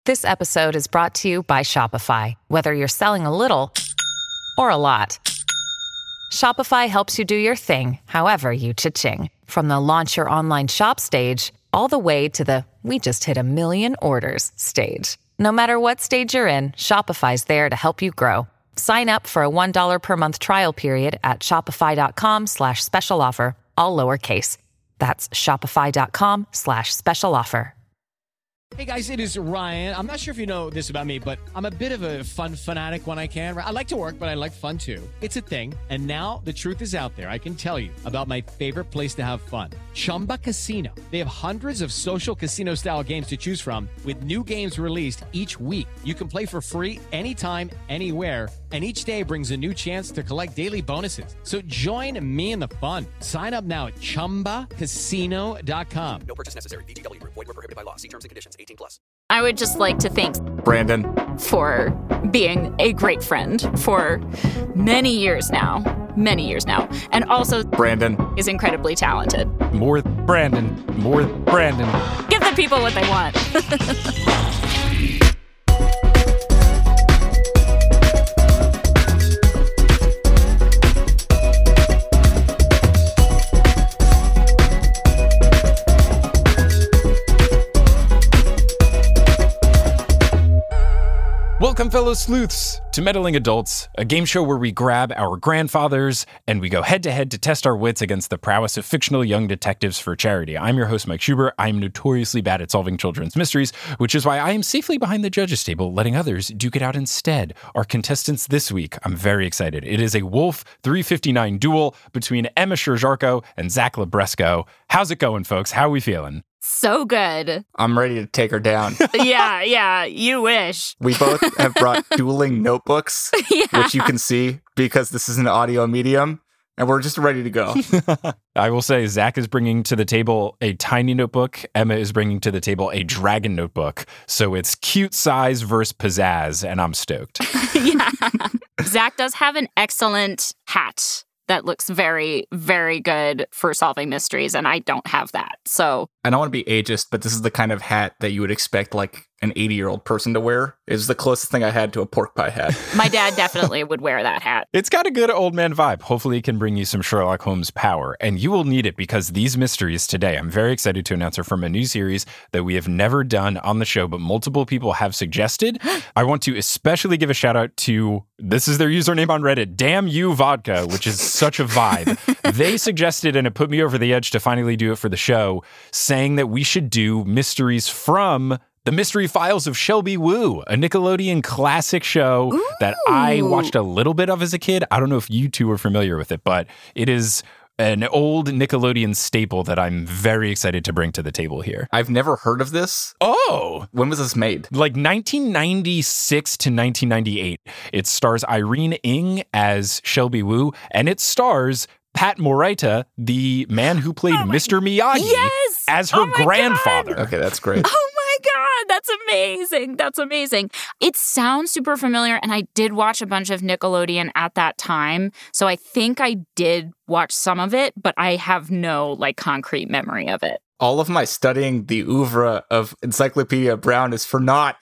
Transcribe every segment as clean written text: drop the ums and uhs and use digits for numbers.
This episode is brought to you by Shopify. Whether you're selling a little or a lot, Shopify helps you do your thing, however you cha-ching. From the launch your online shop stage, all the way to the we just hit 1 million orders stage. No matter what stage you're in, Shopify's there to help you grow. Sign up for a $1 per month trial period at shopify.com/special offer, all lowercase. That's shopify.com/special offer. Hey guys, it is Ryan. I'm not sure if you know this about me, but I'm a bit of a fun fanatic when I can. I like to work, but I like fun too. It's a thing. And now the truth is out there. I can tell you about my favorite place to have fun. Chumba Casino. They have hundreds of social casino style games to choose from with new games released each week. You can play for free anytime, anywhere. And each day brings a new chance to collect daily bonuses. So join me in the fun. Sign up now at ChumbaCasino.com. No purchase necessary. VGW Group. Void where prohibited by law. See terms and conditions. 18+. I would just like to thank Brandon for being a great friend for many years now. And also Brandon is incredibly talented. More Brandon. Give the people what they want. Welcome, fellow sleuths, to Meddling Adults, a game show where we grab our grandfathers and we go head-to-head to test our wits against the prowess of fictional young detectives for charity. I'm your host, Mike Schubert. I'm notoriously bad at solving children's mysteries, which is why I am safely behind the judges' table, letting others duke it out instead. Our contestants this week, I'm very excited. It is a Wolf 359 duel between Emma Sherr-Ziarko and Zach Libresco. How's it going, folks? How are we feeling? So good. I'm ready to take her down. Yeah, you wish. We both have brought dueling notebooks, which you can see because this is an audio medium, and we're just ready to go. I will say Zach is bringing to the table a tiny notebook. Emma is bringing to the table a dragon notebook. So it's cute size versus pizzazz, and I'm stoked. Yeah. Zach does have an excellent hat that looks very, very good for solving mysteries, and I don't have that. So I don't want to be ageist, but this is the kind of hat that you would expect like an 80-year-old person to wear. It's the closest thing I had to a pork pie hat. My dad definitely would wear that hat. It's got a good old man vibe. Hopefully it can bring you some Sherlock Holmes power. And you will need it because these mysteries today, I'm very excited to announce, are from a new series that we have never done on the show, but multiple people have suggested. I want to especially give a shout out to, this is their username on Reddit, Damn You Vodka, which is such a vibe. They suggested, and it put me over the edge to finally do it for the show, saying that we should do mysteries from The Mystery Files of Shelby Woo, a Nickelodeon classic show that I watched a little bit of as a kid. I don't know if you two are familiar with it, but it is an old Nickelodeon staple that I'm very excited to bring to the table here. I've never heard of this. Oh! When was this made? Like 1996 to 1998. It stars Irene Ng as Shelby Woo, and it stars Pat Morita, the man who played Mr. Miyagi, as her grandfather. God. Okay, that's great. Oh my God, that's amazing. That's amazing. It sounds super familiar, and I did watch a bunch of Nickelodeon at that time, so I think I did watch some of it, but I have no like concrete memory of it. All of my studying the oeuvre of Encyclopedia Brown is for naught.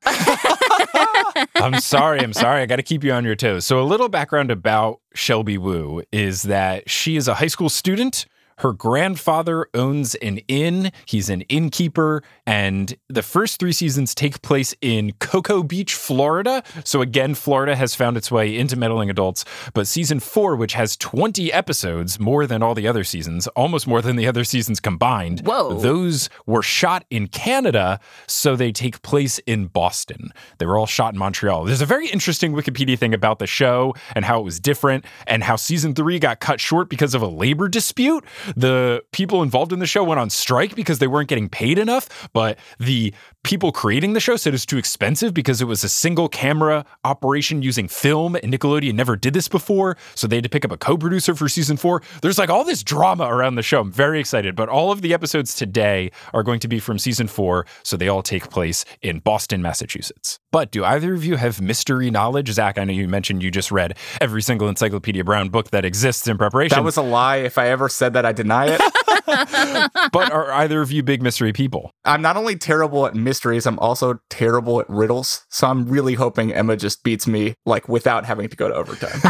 I'm sorry. I got to keep you on your toes. So a little background about Shelby Woo is that she is a high school student. Her grandfather owns an inn. He's an innkeeper. And the first 3 seasons take place in Cocoa Beach, Florida. So again, Florida has found its way into Meddling Adults. But season 4, which has 20 episodes, more than all the other seasons, almost more than the other seasons combined. Whoa. Those were shot in Canada, so they take place in Boston. They were all shot in Montreal. There's a very interesting Wikipedia thing about the show and how it was different and how season 3 got cut short because of a labor dispute. The people involved in the show went on strike because they weren't getting paid enough, but the people creating the show said it's too expensive because it was a single camera operation using film, and Nickelodeon never did this before, so they had to pick up a co-producer for season 4. There's like all this drama around the show. I'm very excited, but all of the episodes today are going to be from season 4, so they all take place in Boston, Massachusetts. But do either of you have mystery knowledge? Zach, I know you mentioned you just read every single Encyclopedia Brown book that exists in preparation. That was a lie. If I ever said that, I deny it. But are either of you big mystery people? I'm not only terrible at mysteries, I'm also terrible at riddles. So I'm really hoping Emma just beats me, like, without having to go to overtime.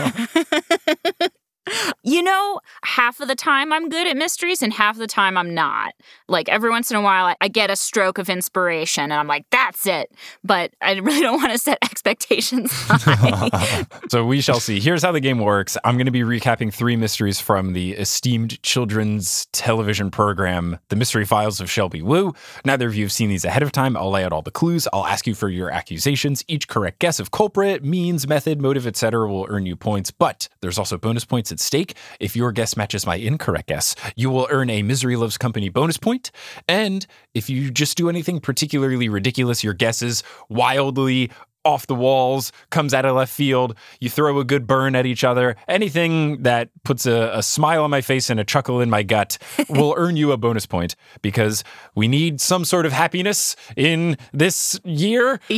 You know, half of the time I'm good at mysteries and half of the time I'm not. Like every once in a while I get a stroke of inspiration and I'm like, that's it. But I really don't want to set expectations high. So we shall see. Here's how the game works. I'm going to be recapping 3 mysteries from the esteemed children's television program, The Mystery Files of Shelby Woo. Neither of you have seen these ahead of time. I'll lay out all the clues. I'll ask you for your accusations. Each correct guess of culprit, means, method, motive, etc. will earn you points. But there's also bonus points at stake. If your guess matches my incorrect guess, you will earn a Misery Loves Company bonus point. And if you just do anything particularly ridiculous, your guess is wildly off the walls, comes out of left field, you throw a good burn at each other, anything that puts a smile on my face and a chuckle in my gut will earn you a bonus point, because we need some sort of happiness in this year of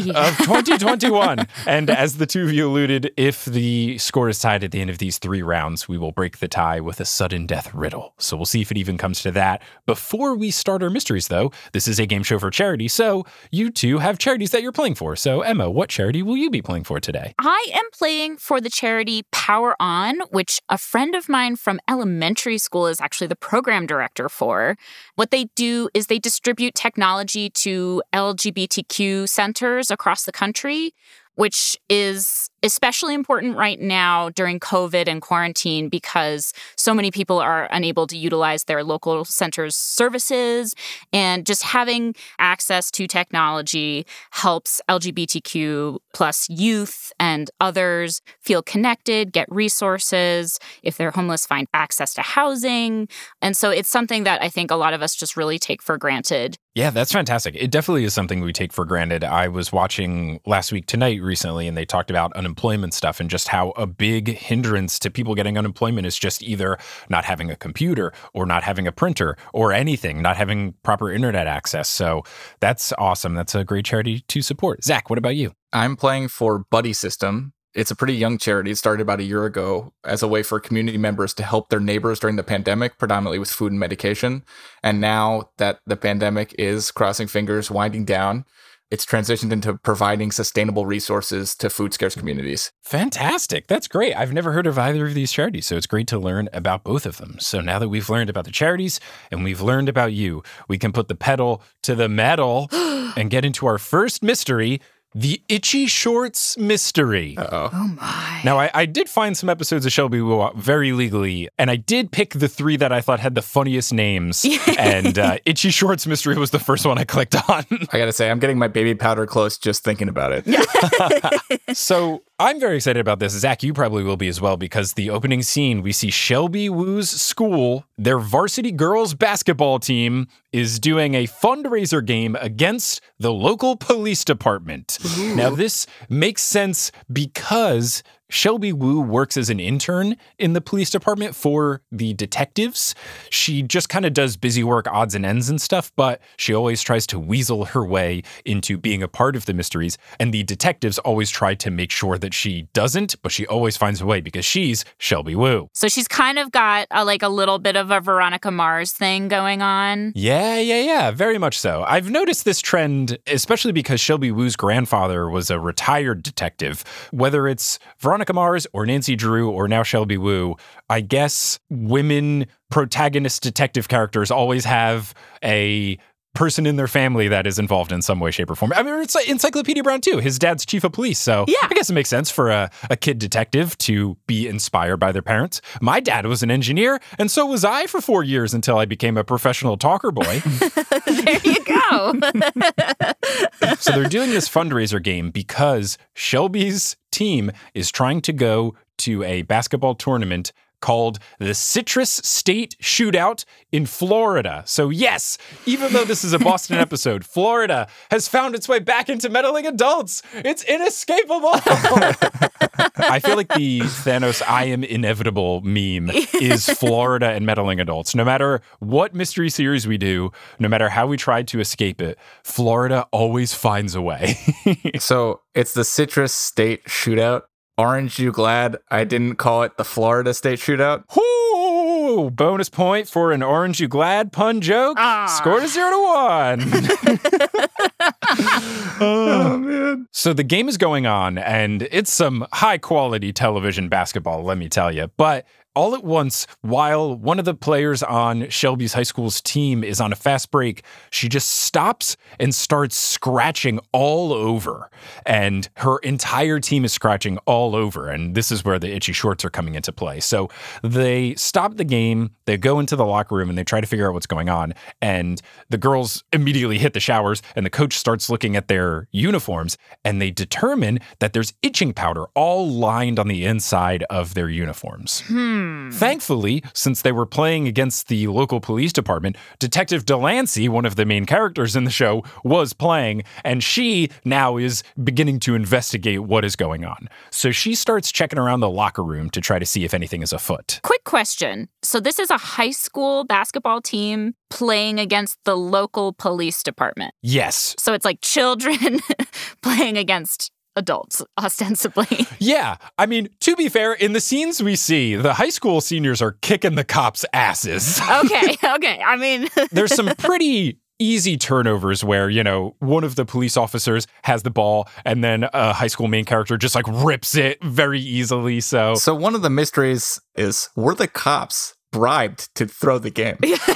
2021. And as the two of you alluded, if the score is tied at the end of these 3 rounds, we will break the tie with a sudden death riddle. So we'll see if it even comes to that. Before we start our mysteries, though, this is a game show for charity, so you two have charities that you're playing for. So Emma, what charity will you be playing for today? I am playing for the charity Power On, which a friend of mine from elementary school is actually the program director for. What they do is they distribute technology to LGBTQ centers across the country, which is especially important right now during COVID and quarantine because so many people are unable to utilize their local center's services. And just having access to technology helps LGBTQ plus youth and others feel connected, get resources. If they're homeless, find access to housing. And so it's something that I think a lot of us just really take for granted. Yeah, that's fantastic. It definitely is something we take for granted. I was watching Last Week Tonight recently, and they talked about unemployment stuff and just how a big hindrance to people getting unemployment is just either not having a computer or not having a printer or anything, not having proper internet access. So that's awesome. That's a great charity to support. Zach, what about you? I'm playing for Buddy System. It's a pretty young charity. It started about a year ago as a way for community members to help their neighbors during the pandemic, predominantly with food and medication. And now that the pandemic is, crossing fingers, winding down, it's transitioned into providing sustainable resources to food-scarce communities. Fantastic. That's great. I've never heard of either of these charities, so it's great to learn about both of them. So now that we've learned about the charities and we've learned about you, we can put the pedal to the metal and get into our first mystery, the Itchy Shorts Mystery. Uh-oh. Oh my. Now, I did find some episodes of Shelby Woo very legally, and I did pick the 3 that I thought had the funniest names, and Itchy Shorts Mystery was the first one I clicked on. I gotta say, I'm getting my baby powder close just thinking about it. So I'm very excited about this. Zach, you probably will be as well, because the opening scene, we see Shelby Woo's school, their varsity girls basketball team is doing a fundraiser game against the local police department. Ooh. Now, this makes sense because Shelby Woo works as an intern in the police department for the detectives. She just kind of does busy work, odds and ends and stuff, but she always tries to weasel her way into being a part of the mysteries. And the detectives always try to make sure that she doesn't, but she always finds a way because she's Shelby Woo. So she's kind of got a little bit of a Veronica Mars thing going on. Yeah, very much so. I've noticed this trend, especially because Shelby Woo's grandfather was a retired detective. Whether it's Veronica Mars or Nancy Drew or now Shelby Woo, I guess women protagonist detective characters always have a person in their family that is involved in some way, shape, or form. I mean, it's like Encyclopedia Brown too. His dad's chief of police. So yeah. I guess it makes sense for a kid detective to be inspired by their parents. My dad was an engineer, and so was I for 4 years until I became a professional talker boy. There you go. So they're doing this fundraiser game because Shelby's team is trying to go to a basketball tournament called the Citrus State Shootout in Florida. So yes, even though this is a Boston episode, Florida has found its way back into meddling adults. It's inescapable. I feel like the Thanos I am inevitable meme is Florida and meddling adults. No matter what mystery series we do, no matter how we try to escape it, Florida always finds a way. So it's the Citrus State Shootout. Aren't you glad I didn't call it the Florida State Shootout? Whoo! Bonus point for an Orange You Glad pun joke. Score to 0-1. Oh, man. So the game is going on, and it's some high-quality television basketball, let me tell you. But all at once, while one of the players on Shelby's high school's team is on a fast break, she just stops and starts scratching all over. And her entire team is scratching all over. And this is where the itchy shorts are coming into play. So they stop the game, they go into the locker room, and they try to figure out what's going on. And the girls immediately hit the showers, and the coach starts looking at their uniforms, and they determine that there's itching powder all lined on the inside of their uniforms. Thankfully, since they were playing against the local police department, Detective Delancey, one of the main characters in the show, was playing, and she now is beginning to investigate what is going on. So she starts checking around the locker room to try to see if anything is afoot. Quick question. So this is a high school basketball team playing against the local police department. Yes. So it's like children playing against adults, ostensibly. Yeah. I mean, to be fair, in the scenes we see, the high school seniors are kicking the cops' asses. Okay. I mean... There's some pretty easy turnovers where, you know, one of the police officers has the ball and then a high school main character just like rips it very easily. So one of the mysteries is, were the cops bribed to throw the game?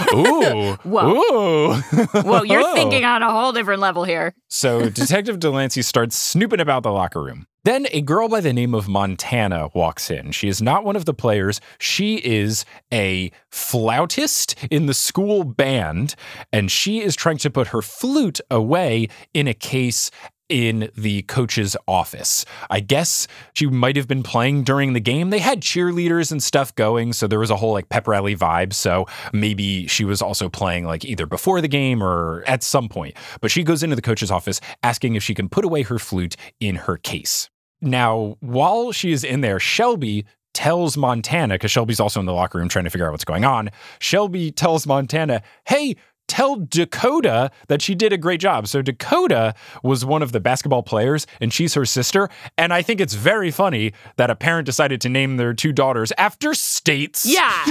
Ooh. Whoa. Ooh. Whoa, you're thinking on a whole different level here. So Detective Delancey starts snooping about the locker room. Then a girl by the name of Montana walks in. She is not one of the players. She is a flautist in the school band, and she is trying to put her flute away in a case in the coach's office. I guess she might have been playing during the game. They had cheerleaders and stuff going, so there was a whole like pep rally vibe. So maybe she was also playing like either before the game or at some point. But she goes into the coach's office asking if she can put away her flute in her case. Now, while she is in there, Shelby tells Montana, because Shelby's also in the locker room trying to figure out what's going on. Shelby tells Montana, hey, tell Dakota that she did a great job. So Dakota was one of the basketball players, and she's her sister. And I think it's very funny that a parent decided to name their two daughters after states. Yeah.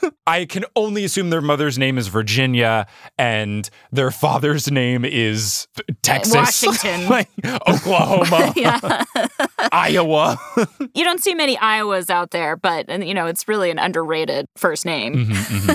I can only assume their mother's name is Virginia and their father's name is Texas. Washington. Like Oklahoma. Yeah. Iowa. You don't see many Iowas out there, but, you know, it's really an underrated first name.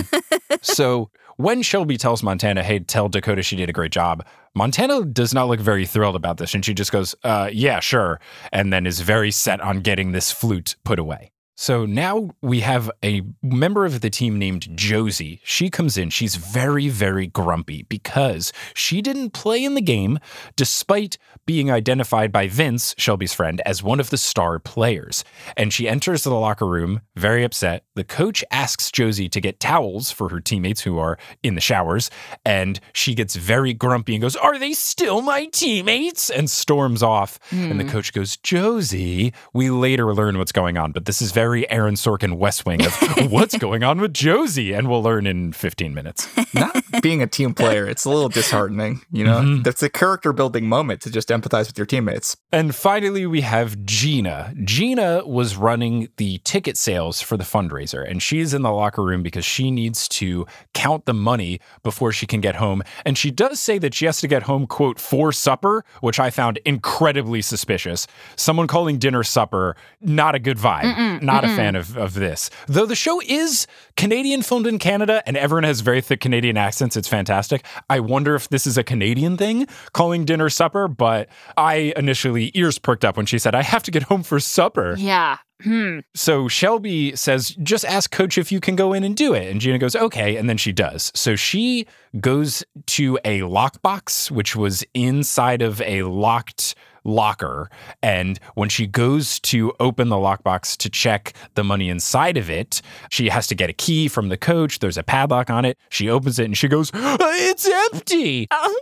So when Shelby tells Montana, hey, tell Dakota she did a great job, Montana does not look very thrilled about this. And she just goes, yeah, sure. And then is very set on getting this flute put away. So now we have a member of the team named Josie. She comes in. She's very, very grumpy because she didn't play in the game despite being identified by Vince, Shelby's friend, as one of the star players. And she enters the locker room very upset. The coach asks Josie to get towels for her teammates who are in the showers. And she gets very grumpy and goes, are they still my teammates? And storms off. And the coach goes, Josie, we later learn what's going on, but this is very Aaron Sorkin West Wing of what's going on with Josie, and we'll learn in 15 minutes. Not being a team player, it's a little disheartening, you know? That's a character building moment to just empathize with your teammates. And finally, we have Gina. Gina was running the ticket sales for the fundraiser, and she's in the locker room because she needs to count the money before she can get home. And she does say that she has to get home, quote, for supper, which I found incredibly suspicious. Someone calling dinner supper, not a good vibe. Not a fan of this. Though the show is Canadian, filmed in Canada, and everyone has very thick Canadian accents. It's fantastic. I wonder if this is a Canadian thing, calling dinner supper, but I initially ears perked up when she said, I have to get home for supper. Yeah. So Shelby says, just ask Coach if you can go in and do it. And Gina goes, okay. And then she does. So she goes to a lockbox, which was inside of a locked locker. And when she goes to open the lockbox to check the money inside of it, she has to get a key from the coach. There's a padlock on it. She opens it and she goes, "It's empty." Oh,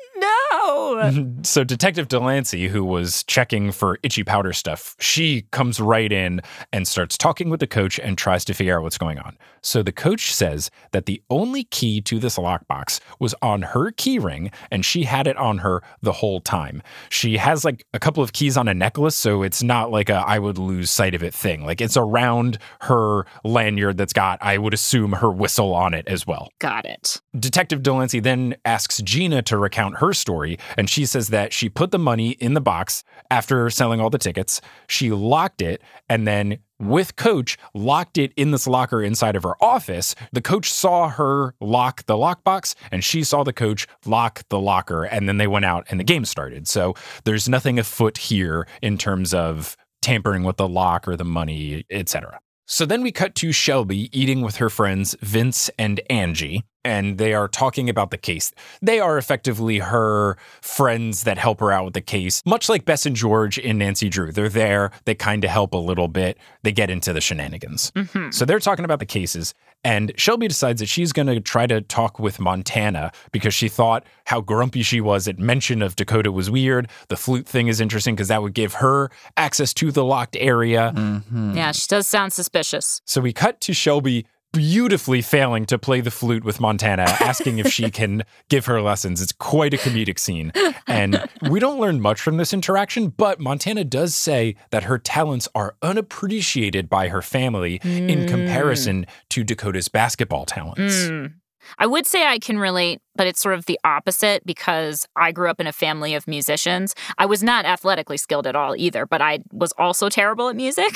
no. So Detective Delancey, who was checking for itchy powder stuff, she comes right in and starts talking with the coach and tries to figure out what's going on. So the coach says that the only key to this lockbox was on her key ring, and she had it on her the whole time. She has like a couple of keys on a necklace, so it's not like a I would lose sight of it thing. Like it's around her lanyard that's got, I would assume, her whistle on it as well. Got it. Detective Delancey then asks Gina to recount her story, and she says that she put the money in the box after selling all the tickets. She locked it, and then with Coach, locked it in this locker inside of her office. The coach saw her lock the lockbox, and she saw the coach lock the locker, and then they went out and the game started. So there's nothing afoot here in terms of tampering with the lock or the money, etc. So then we cut to Shelby eating with her friends Vince and Angie, and they are talking about the case. They are effectively her friends that help her out with the case, much like Bess and George in Nancy Drew. They're there, they kind of help a little bit, they get into the shenanigans. So they're talking about the cases, and Shelby decides that she's going to try to talk with Montana because she thought how grumpy she was at mention of Dakota was weird. The flute thing is interesting because that would give her access to the locked area. Yeah, she does sound suspicious. So we cut to Shelby beautifully failing to play the flute with Montana, asking if she can give her lessons. It's quite a comedic scene. And we don't learn much from this interaction, but Montana does say that her talents are unappreciated by her family in comparison to Dakota's basketball talents. I would say I can relate, but it's sort of the opposite because I grew up in a family of musicians. I was not athletically skilled at all either, but I was also terrible at music.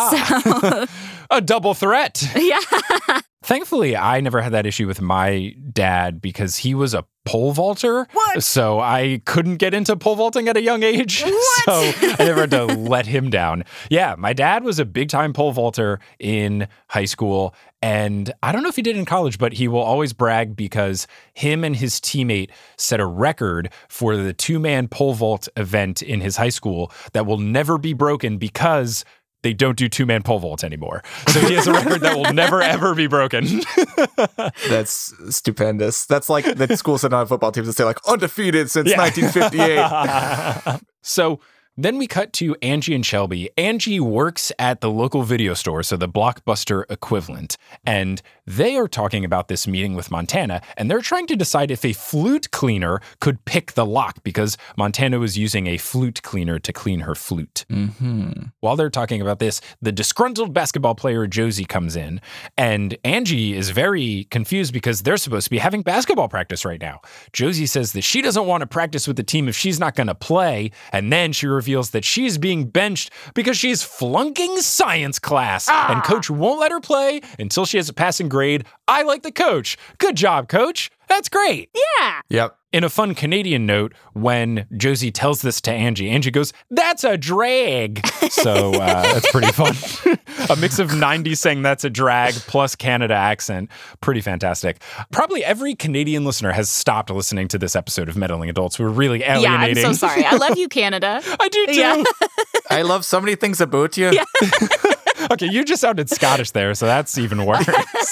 So, a double threat. yeah. Thankfully, I never had that issue with my dad because he was a pole vaulter. What? So I couldn't get into pole vaulting at a young age. What? So I never had to let him down. Yeah, my dad was a big time pole vaulter in high school. And I don't know if he did in college, but he will always brag because him and his teammate set a record for the 2-man pole vault event in his high school that will never be broken because they don't do 2-man pole vaults anymore. So he has a record that will never, ever be broken. That's stupendous. That's like the school sitting on football teams that say like undefeated since 1958. So then we cut to Angie and Shelby. Angie works at the local video store, so the Blockbuster equivalent. And they are talking about this meeting with Montana, and they're trying to decide if a flute cleaner could pick the lock because Montana was using a flute cleaner to clean her flute. While they're talking about this, the disgruntled basketball player Josie comes in, and Angie is very confused because they're supposed to be having basketball practice right now. Josie says that she doesn't want to practice with the team if she's not going to play, and then she reveals that she's being benched because she's flunking science class, and coach won't let her play until she has a passing grade. I like the coach. Good job, coach. That's great. Yeah. Yep. In a fun Canadian note, when Josie tells this to Angie, Angie goes, "That's a drag." So that's pretty fun. A mix of 90s saying that's a drag plus Canada accent. Pretty fantastic. Probably every Canadian listener has stopped listening to this episode of Meddling Adults. We're really alienating. Yeah, I'm so sorry. I love you, Canada. I do too. Yeah. I love so many things about you. Yeah. Okay, you just sounded Scottish there, so that's even worse.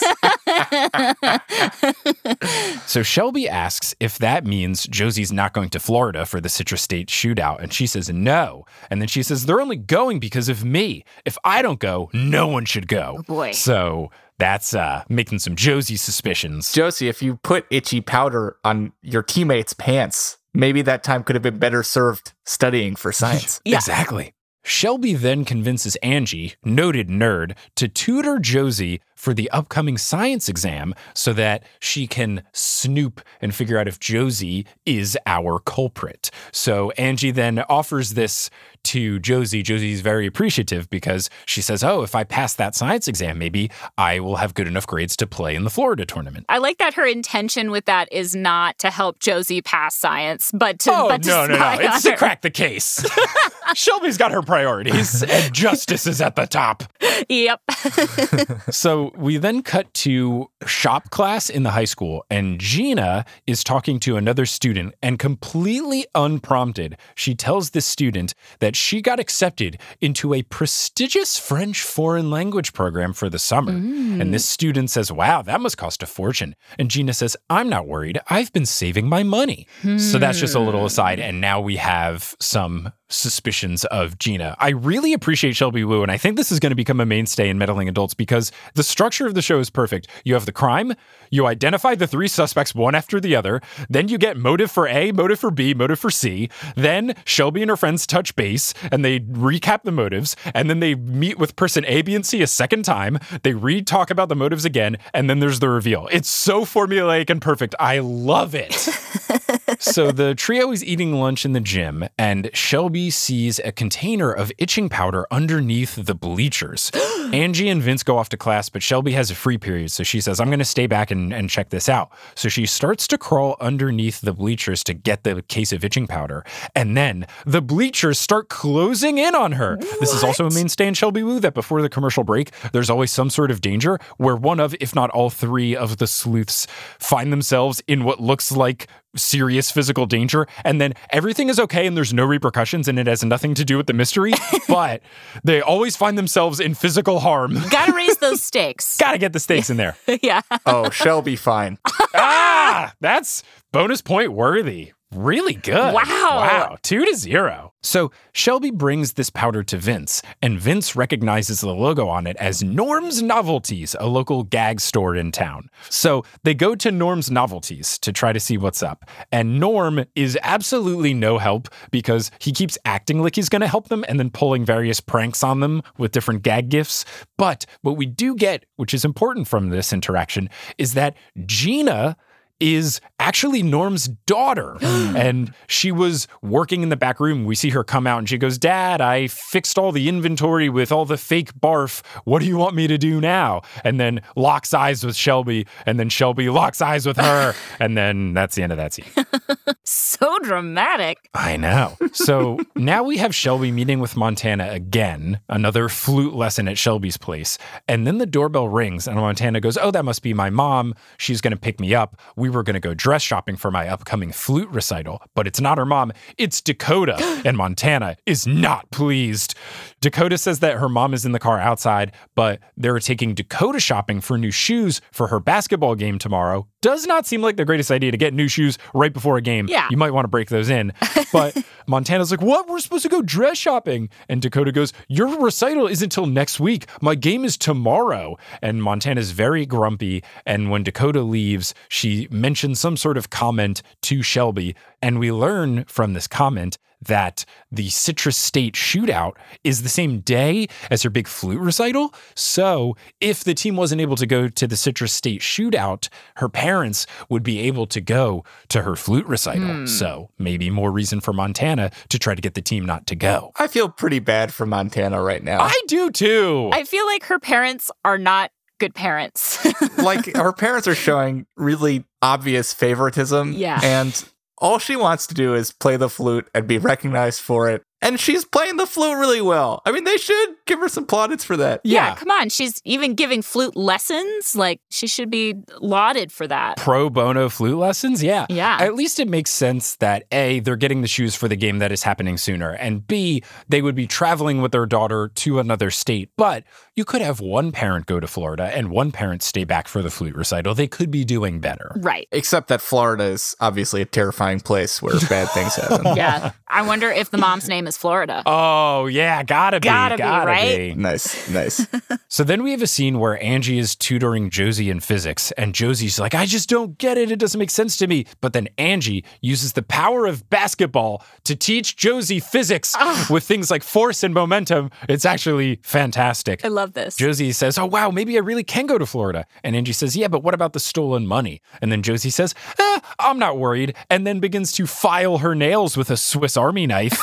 So Shelby asks if that means Josie's not going to Florida for the Citrus State shootout, and she says no. And then she says they're only going because of me. If I don't go, no one should go. Oh boy. So that's making some Josie suspicions. Josie, if you put itchy powder on your teammates' pants, maybe that time could have been better served studying for science. Yeah. Exactly. Shelby then convinces Angie, noted nerd, to tutor Josie for the upcoming science exam so that she can snoop and figure out if Josie is our culprit. So Angie then offers this to Josie. Josie's very appreciative because she says, oh, if I pass that science exam, maybe I will have good enough grades to play in the Florida tournament. I like that her intention with that is not to help Josie pass science, but to No. spy It's on to her. crack the case. Shelby's got her priorities, and justice is at the top. Yep. So we then cut to shop class in the high school, and Gina is talking to another student, and completely unprompted, she tells this student that she got accepted into a prestigious French foreign language program for the summer. And this student says, wow, that must cost a fortune. And Gina says, I'm not worried. I've been saving my money. So that's just a little aside. And now we have some suspicions of Gina. I really appreciate Shelby Woo, and I think this is going to become a mainstay in Meddling Adults because the structure of the show is perfect. You have the crime, you identify the three suspects one after the other, then you get motive for A, motive for B, motive for C, then Shelby and her friends touch base, and they recap the motives, and then they meet with person A, B, and C a second time, they re-talk about the motives again, and then there's the reveal. It's so formulaic and perfect. I love it. So the trio is eating lunch in the gym, and Shelby sees a container of itching powder underneath the bleachers. Angie and Vince go off to class, but Shelby has a free period, so she says, I'm going to stay back and check this out. So she starts to crawl underneath the bleachers to get the case of itching powder, and then the bleachers start closing in on her. What? This is also a mainstay in Shelby Woo, that before the commercial break, there's always some sort of danger where one of, if not all three of the sleuths find themselves in what looks like serious physical danger, and then everything is okay and there's no repercussions and it has nothing to do with the mystery, but they always find themselves in physical harm. Gotta raise those stakes. Gotta get the stakes in there. Yeah. Oh, Shelby fine. That's bonus point worthy. Really good. Wow. 2-0. So Shelby brings this powder to Vince, and Vince recognizes the logo on it as Norm's Novelties, a local gag store in town. So they go to Norm's Novelties to try to see what's up. And Norm is absolutely no help because he keeps acting like he's going to help them and then pulling various pranks on them with different gag gifts. But what we do get, which is important from this interaction, is that Gina is actually Norm's daughter. And she was working in the back room. We see her come out and she goes, Dad, I fixed all the inventory with all the fake barf. What do you want me to do now? And then locks eyes with Shelby, and then Shelby locks eyes with her. And then that's the end of that scene. So dramatic. I know. So now we have Shelby meeting with Montana again, another flute lesson at Shelby's place. And then the doorbell rings and Montana goes, oh, that must be my mom. She's going to pick me up. We were going to go dress shopping for my upcoming flute recital, but it's not her mom. It's Dakota. And Montana is not pleased. Dakota says that her mom is in the car outside, but they're taking Dakota shopping for new shoes for her basketball game tomorrow. Does not seem like the greatest idea to get new shoes right before a game. Yeah. You might want to break those in. But Montana's like, what? We're supposed to go dress shopping. And Dakota goes, your recital isn't until next week. My game is tomorrow. And Montana's very grumpy. And when Dakota leaves, she mentions some sort of comment to Shelby. And we learn from this comment that the Citrus State shootout is the same day as her big flute recital. So if the team wasn't able to go to the Citrus State shootout, her parents would be able to go to her flute recital. So maybe more reason for Montana to try to get the team not to go. I feel pretty bad for Montana right now. I do too. I feel like her parents are not good parents. Like, her parents are showing really obvious favoritism. Yeah. And all she wants to do is play the flute and be recognized for it. And she's playing the flute really well. I mean, they should give her some plaudits for that. Yeah, come on. She's even giving flute lessons. Like, she should be lauded for that. Pro bono flute lessons? Yeah. Yeah. At least it makes sense that A, they're getting the shoes for the game that is happening sooner, and B, they would be traveling with their daughter to another state. But you could have one parent go to Florida and one parent stay back for the flute recital. They could be doing better. Right. Except that Florida is obviously a terrifying place where bad things happen. Yeah. I wonder if the mom's name is Florida. Oh, yeah, gotta be, right? be. Nice. So then we have a scene where Angie is tutoring Josie in physics, and Josie's like, I just don't get it. It doesn't make sense to me. But then Angie uses the power of basketball to teach Josie physics with things like force and momentum. It's actually fantastic. I love this. Josie says, oh, wow, maybe I really can go to Florida. And Angie says, yeah, but what about the stolen money? And then Josie says, I'm not worried. And then begins to file her nails with a Swiss Army knife.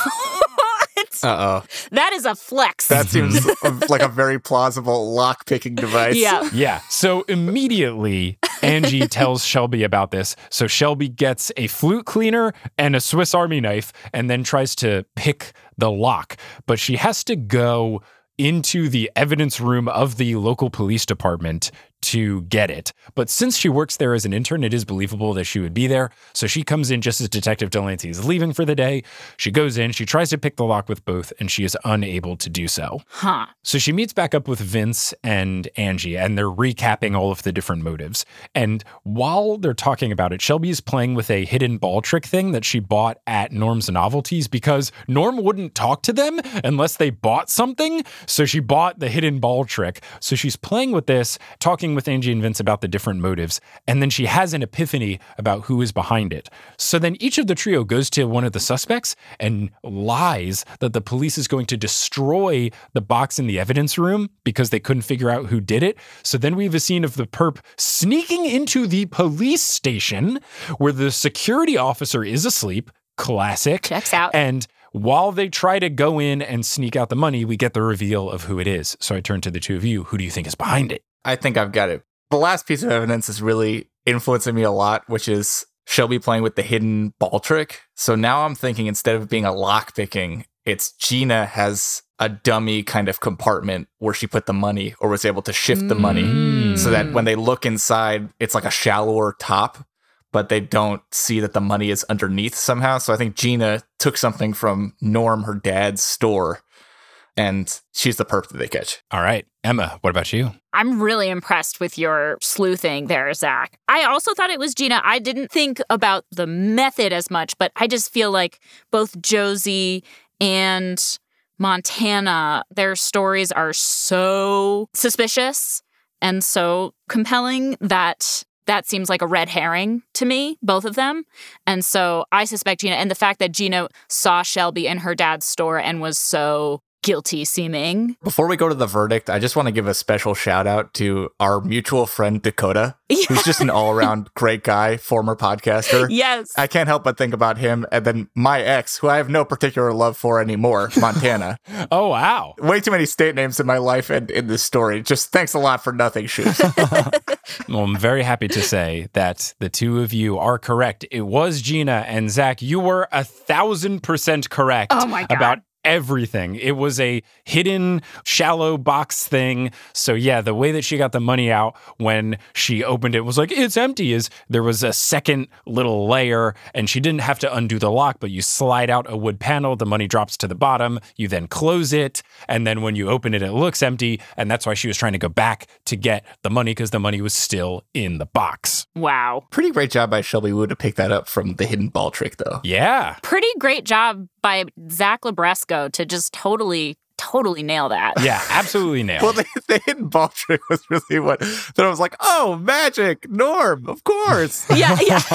Uh-oh. That is a flex. That seems like a very plausible lock-picking device. Yeah. Yeah. So immediately, Angie tells Shelby about this. So Shelby gets a flute cleaner and a Swiss Army knife and then tries to pick the lock. But she has to go into the evidence room of the local police department to get it. But since she works there as an intern, it is believable that she would be there. So she comes in just as Detective Delancey is leaving for the day. She goes in, she tries to pick the lock with both, and she is unable to do so. So she meets back up with Vince and Angie, and they're recapping all of the different motives. And while they're talking about it, Shelby is playing with a hidden ball trick thing that she bought at Norm's Novelties because Norm wouldn't talk to them unless they bought something. So she bought the hidden ball trick. So she's playing with this, talking with Angie and Vince about the different motives, and then she has an epiphany about who is behind it. So then each of the trio goes to one of the suspects and lies that the police is going to destroy the box in the evidence room because they couldn't figure out who did it. So then we have a scene of the perp sneaking into the police station where the security officer is asleep. Classic. Checks out. And while they try to go in and sneak out the money, we get the reveal of who it is. So I turn to the two of you. Who do you think is behind it? I think I've got it. The last piece of evidence is really influencing me a lot, which is Shelby playing with the hidden ball trick. So now I'm thinking instead of being a lock picking, it's Gina has a dummy kind of compartment where she put the money or was able to shift the money so that when they look inside, it's like a shallower top, but they don't see that the money is underneath somehow. So I think Gina took something from Norm, her dad's store, and she's the perp that they catch. All right. Emma, what about you? I'm really impressed with your sleuthing there, Zach. I also thought it was Gina. I didn't think about the method as much, but I just feel like both Josie and Montana, their stories are so suspicious and so compelling that seems like a red herring to me, both of them. And so I suspect Gina, and the fact that Gina saw Shelby in her dad's store and was so guilty seeming. Before we go to the verdict, I just want to give a special shout out to our mutual friend Dakota, who's just an all-around great guy, former podcaster. Yes. I can't help but think about him. And then my ex, who I have no particular love for anymore, Montana. Oh, wow. Way too many state names in my life and in this story. Just thanks a lot for nothing, Shoes. Well, I'm very happy to say that the two of you are correct. It was Gina, and Zach, you were 1,000% correct about everything. It was a hidden, shallow box thing. So yeah, the way that she got the money out when she opened it was like, it's empty, is there was a second little layer and she didn't have to undo the lock, but you slide out a wood panel, the money drops to the bottom, you then close it, and then when you open it, it looks empty. And that's why she was trying to go back to get the money because the money was still in the box. Wow. Pretty great job by Shelby Woo to pick that up from the hidden ball trick, though. Yeah. Pretty great job by Zach Labresco to just totally nail that. Yeah, absolutely nailed. Well, the hidden ball trick was really what that I was like, oh, magic, Norm, of course. Yeah.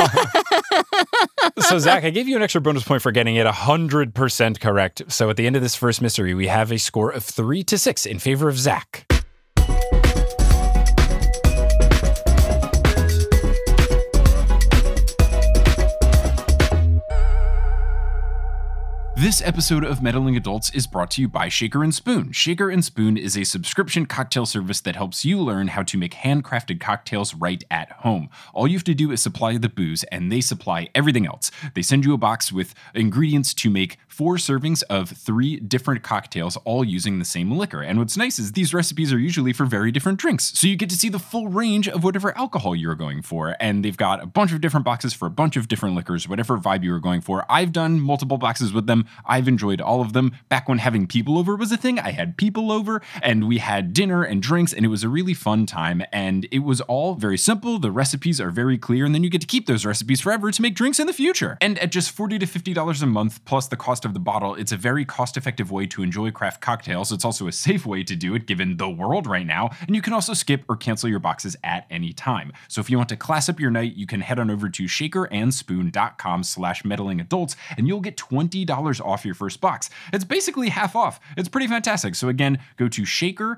So, Zach, I gave you an extra bonus point for getting it 100% correct. So at the end of this first mystery, we have a score of 3-6 in favor of Zach. This episode of Meddling Adults is brought to you by Shaker and Spoon. Shaker and Spoon is a subscription cocktail service that helps you learn how to make handcrafted cocktails right at home. All you have to do is supply the booze, and they supply everything else. They send you a box with ingredients to make 4 servings of 3 different cocktails, all using the same liquor. And what's nice is these recipes are usually for very different drinks, so you get to see the full range of whatever alcohol you're going for. And they've got a bunch of different boxes for a bunch of different liquors, whatever vibe you were going for. I've done multiple boxes with them. I've enjoyed all of them. Back when having people over was a thing, I had people over and we had dinner and drinks, and it was a really fun time. And it was all very simple. The recipes are very clear, and then you get to keep those recipes forever to make drinks in the future. And at just $40 to $50 a month, plus the cost of the bottle, it's a very cost-effective way to enjoy craft cocktails. It's also a safe way to do it given the world right now. And you can also skip or cancel your boxes at any time. So if you want to class up your night, you can head on over to shakerandspoon.com/meddlingadults, and you'll get $20 off your first box. It's basically half off. It's pretty fantastic. So again, go to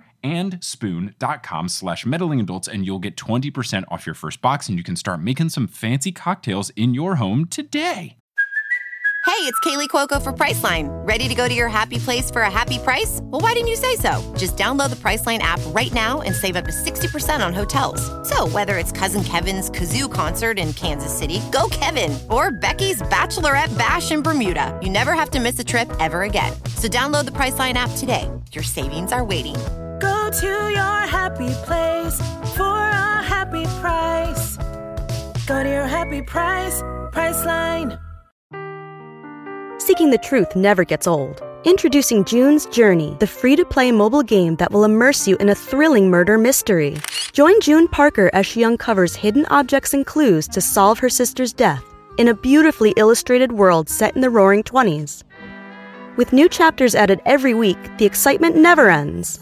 shakerandspoon.com/meddlingadults and you'll get 20% off your first box, and you can start making some fancy cocktails in your home today. Hey, it's Kaylee Cuoco for Priceline. Ready to go to your happy place for a happy price? Well, why didn't you say so? Just download the Priceline app right now and save up to 60% on hotels. So whether it's Cousin Kevin's Kazoo Concert in Kansas City, go Kevin, or Becky's Bachelorette Bash in Bermuda, you never have to miss a trip ever again. So download the Priceline app today. Your savings are waiting. Go to your happy place for a happy price. Go to your happy price, Priceline. Seeking the truth never gets old. Introducing June's Journey, the free-to-play mobile game that will immerse you in a thrilling murder mystery. Join June Parker as she uncovers hidden objects and clues to solve her sister's death in a beautifully illustrated world set in the Roaring '20s. With new chapters added every week, the excitement never ends.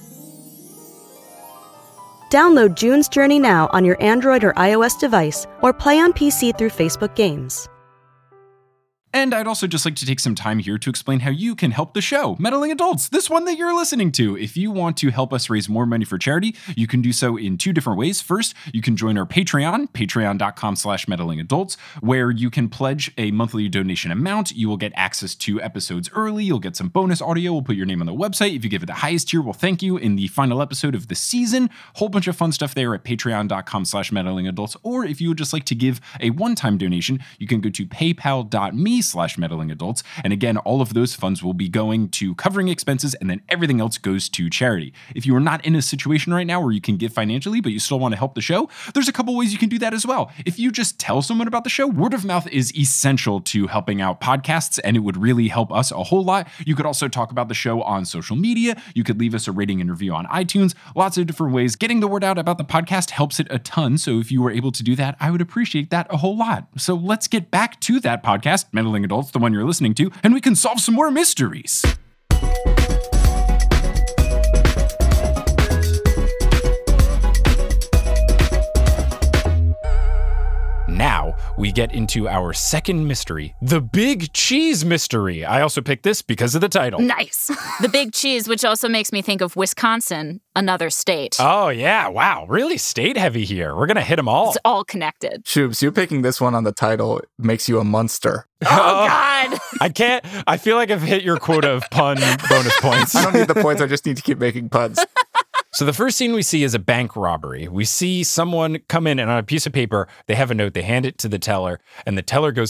Download June's Journey now on your Android or iOS device, or play on PC through Facebook Games. And I'd also just like to take some time here to explain how you can help the show, Meddling Adults, this one that you're listening to. If you want to help us raise more money for charity, you can do so in two different ways. First, you can join our Patreon, patreon.com/meddlingadults, where you can pledge a monthly donation amount. You will get access to episodes early. You'll get some bonus audio. We'll put your name on the website. If you give it the highest tier, we'll thank you in the final episode of the season. Whole bunch of fun stuff there at patreon.com/meddlingadults. Or if you would just like to give a one-time donation, you can go to paypal.me/meddlingadults. And again, all of those funds will be going to covering expenses, and then everything else goes to charity. If you are not in a situation right now where you can give financially, but you still want to help the show, there's a couple ways you can do that as well. If you just tell someone about the show, word of mouth is essential to helping out podcasts, and it would really help us a whole lot. You could also talk about the show on social media. You could leave us a rating and review on iTunes. Lots of different ways. Getting the word out about the podcast helps it a ton. So if you were able to do that, I would appreciate that a whole lot. So let's get back to that podcast, Meddling Adults, the one you're listening to, and we can solve some more mysteries. Now we get into our second mystery, the Big Cheese Mystery. I also picked this because of the title. Nice. The Big Cheese, which also makes me think of Wisconsin, another state. Oh, yeah. Wow. Really state heavy here. We're going to hit them all. It's all connected. Shoobs, you picking this one on the title makes you a monster. Oh, God. I feel like I've hit your quota of pun bonus points. I don't need the points. I just need to keep making puns. So the first scene we see is a bank robbery. We see someone come in, and on a piece of paper, they have a note. They hand it to the teller, and the teller goes,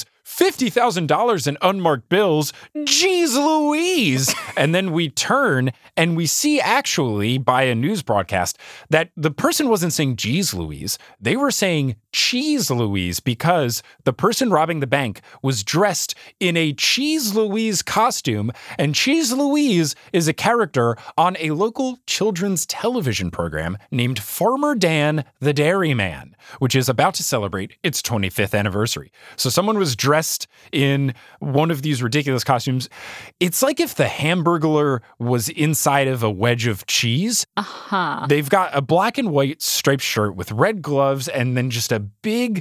$50,000 in unmarked bills. Jeez Louise. And then we turn and we see actually by a news broadcast that the person wasn't saying geez Louise. They were saying Cheese Louise because the person robbing the bank was dressed in a Cheese Louise costume. And Cheese Louise is a character on a local children's television program named Farmer Dan the Dairyman, which is about to celebrate its 25th anniversary. So someone was dressed in one of these ridiculous costumes. It's like if the Hamburglar was inside of a wedge of cheese. Uh-huh. They've got a black and white striped shirt with red gloves and then just a big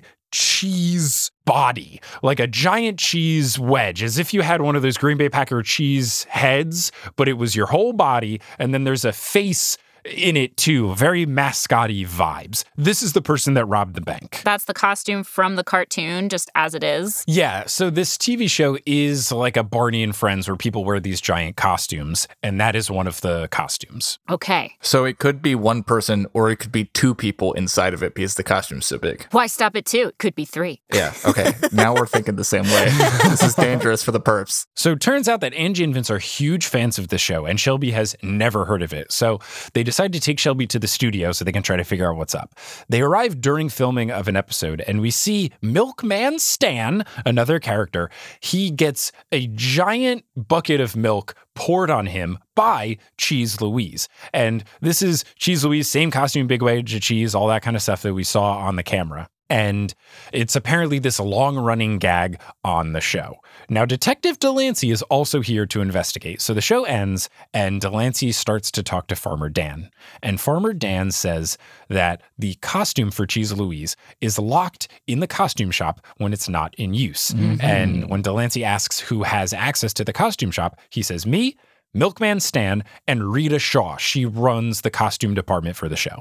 cheese body, like a giant cheese wedge, as if you had one of those Green Bay Packer cheese heads, but it was your whole body. And then there's a face in it too, very mascot-y vibes. This is the person that robbed the bank. That's the costume from the cartoon, just as it is. Yeah, so this TV show is like a Barney and Friends where people wear these giant costumes, and that is one of the costumes. Okay. So it could be one person or it could be two people inside of it because the costume's so big. Why stop at two? It could be three. Yeah, okay. Now we're thinking the same way. This is dangerous for the perps. So it turns out that Angie and Vince are huge fans of the show, and Shelby has never heard of it. So they decide to take Shelby to the studio so they can try to figure out what's up. They arrive during filming of an episode, and we see Milkman Stan, another character. He gets a giant bucket of milk poured on him by Cheese Louise. And this is Cheese Louise, same costume, big wedge of cheese, all that kind of stuff that we saw on the camera. And it's apparently this long-running gag on the show. Now, Detective Delancey is also here to investigate. So the show ends, and Delancey starts to talk to Farmer Dan. And Farmer Dan says that the costume for Cheese Louise is locked in the costume shop when it's not in use. Mm-hmm. And when Delancey asks who has access to the costume shop, he says, me, Milkman Stan, and Rita Shaw. She runs the costume department for the show.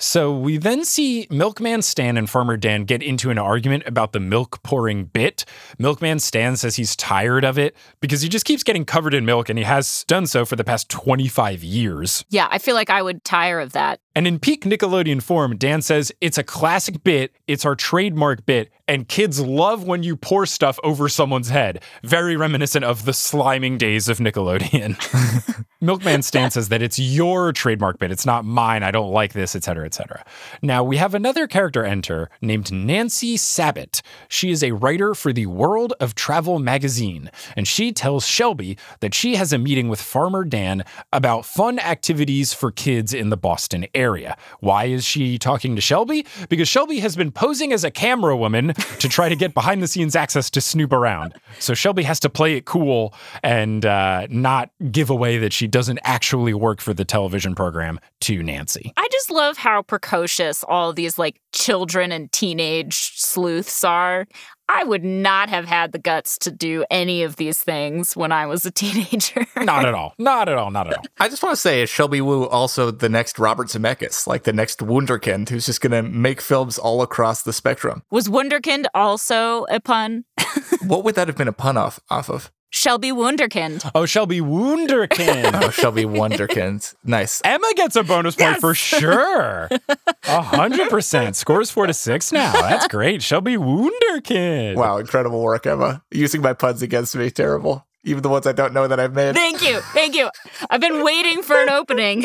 So we then see Milkman Stan and Farmer Dan get into an argument about the milk pouring bit. Milkman Stan says he's tired of it because he just keeps getting covered in milk, and he has done so for the past 25 years. Yeah, I feel like I would tire of that. And in peak Nickelodeon form, Dan says, it's a classic bit, it's our trademark bit, and kids love when you pour stuff over someone's head. Very reminiscent of the sliming days of Nickelodeon. Milkman Stan says that it's your trademark bit, it's not mine, I don't like this, etc., etc. Now, we have another character enter named Nancy Sabat. She is a writer for the World of Travel magazine, and she tells Shelby that she has a meeting with Farmer Dan about fun activities for kids in the Boston area. Why is she talking to Shelby? Because Shelby has been posing as a camera woman to try to get behind-the-scenes access to snoop around. So Shelby has to play it cool and not give away that she doesn't actually work for the television program to Nancy. I just love how precocious all these like children and teenage sleuths are. I would not have had the guts to do any of these things when I was a teenager. Not at all. Not at all. Not at all. I just want to say, is Shelby Woo also the next Robert Zemeckis, like the next Wunderkind, who's just going to make films all across the spectrum? Was Wunderkind also a pun? What would that have been a pun off of? Shelby Wunderkind. Oh, Shelby Wunderkind. Oh, Shelby Wunderkind. Nice. Emma gets a bonus point for sure. 100%. Scores 4-6 now. That's great. Shelby Wunderkind. Wow, incredible work, Emma. Using my puns against me. Terrible. Even the ones I don't know that I've made. Thank you. Thank you. I've been waiting for an opening.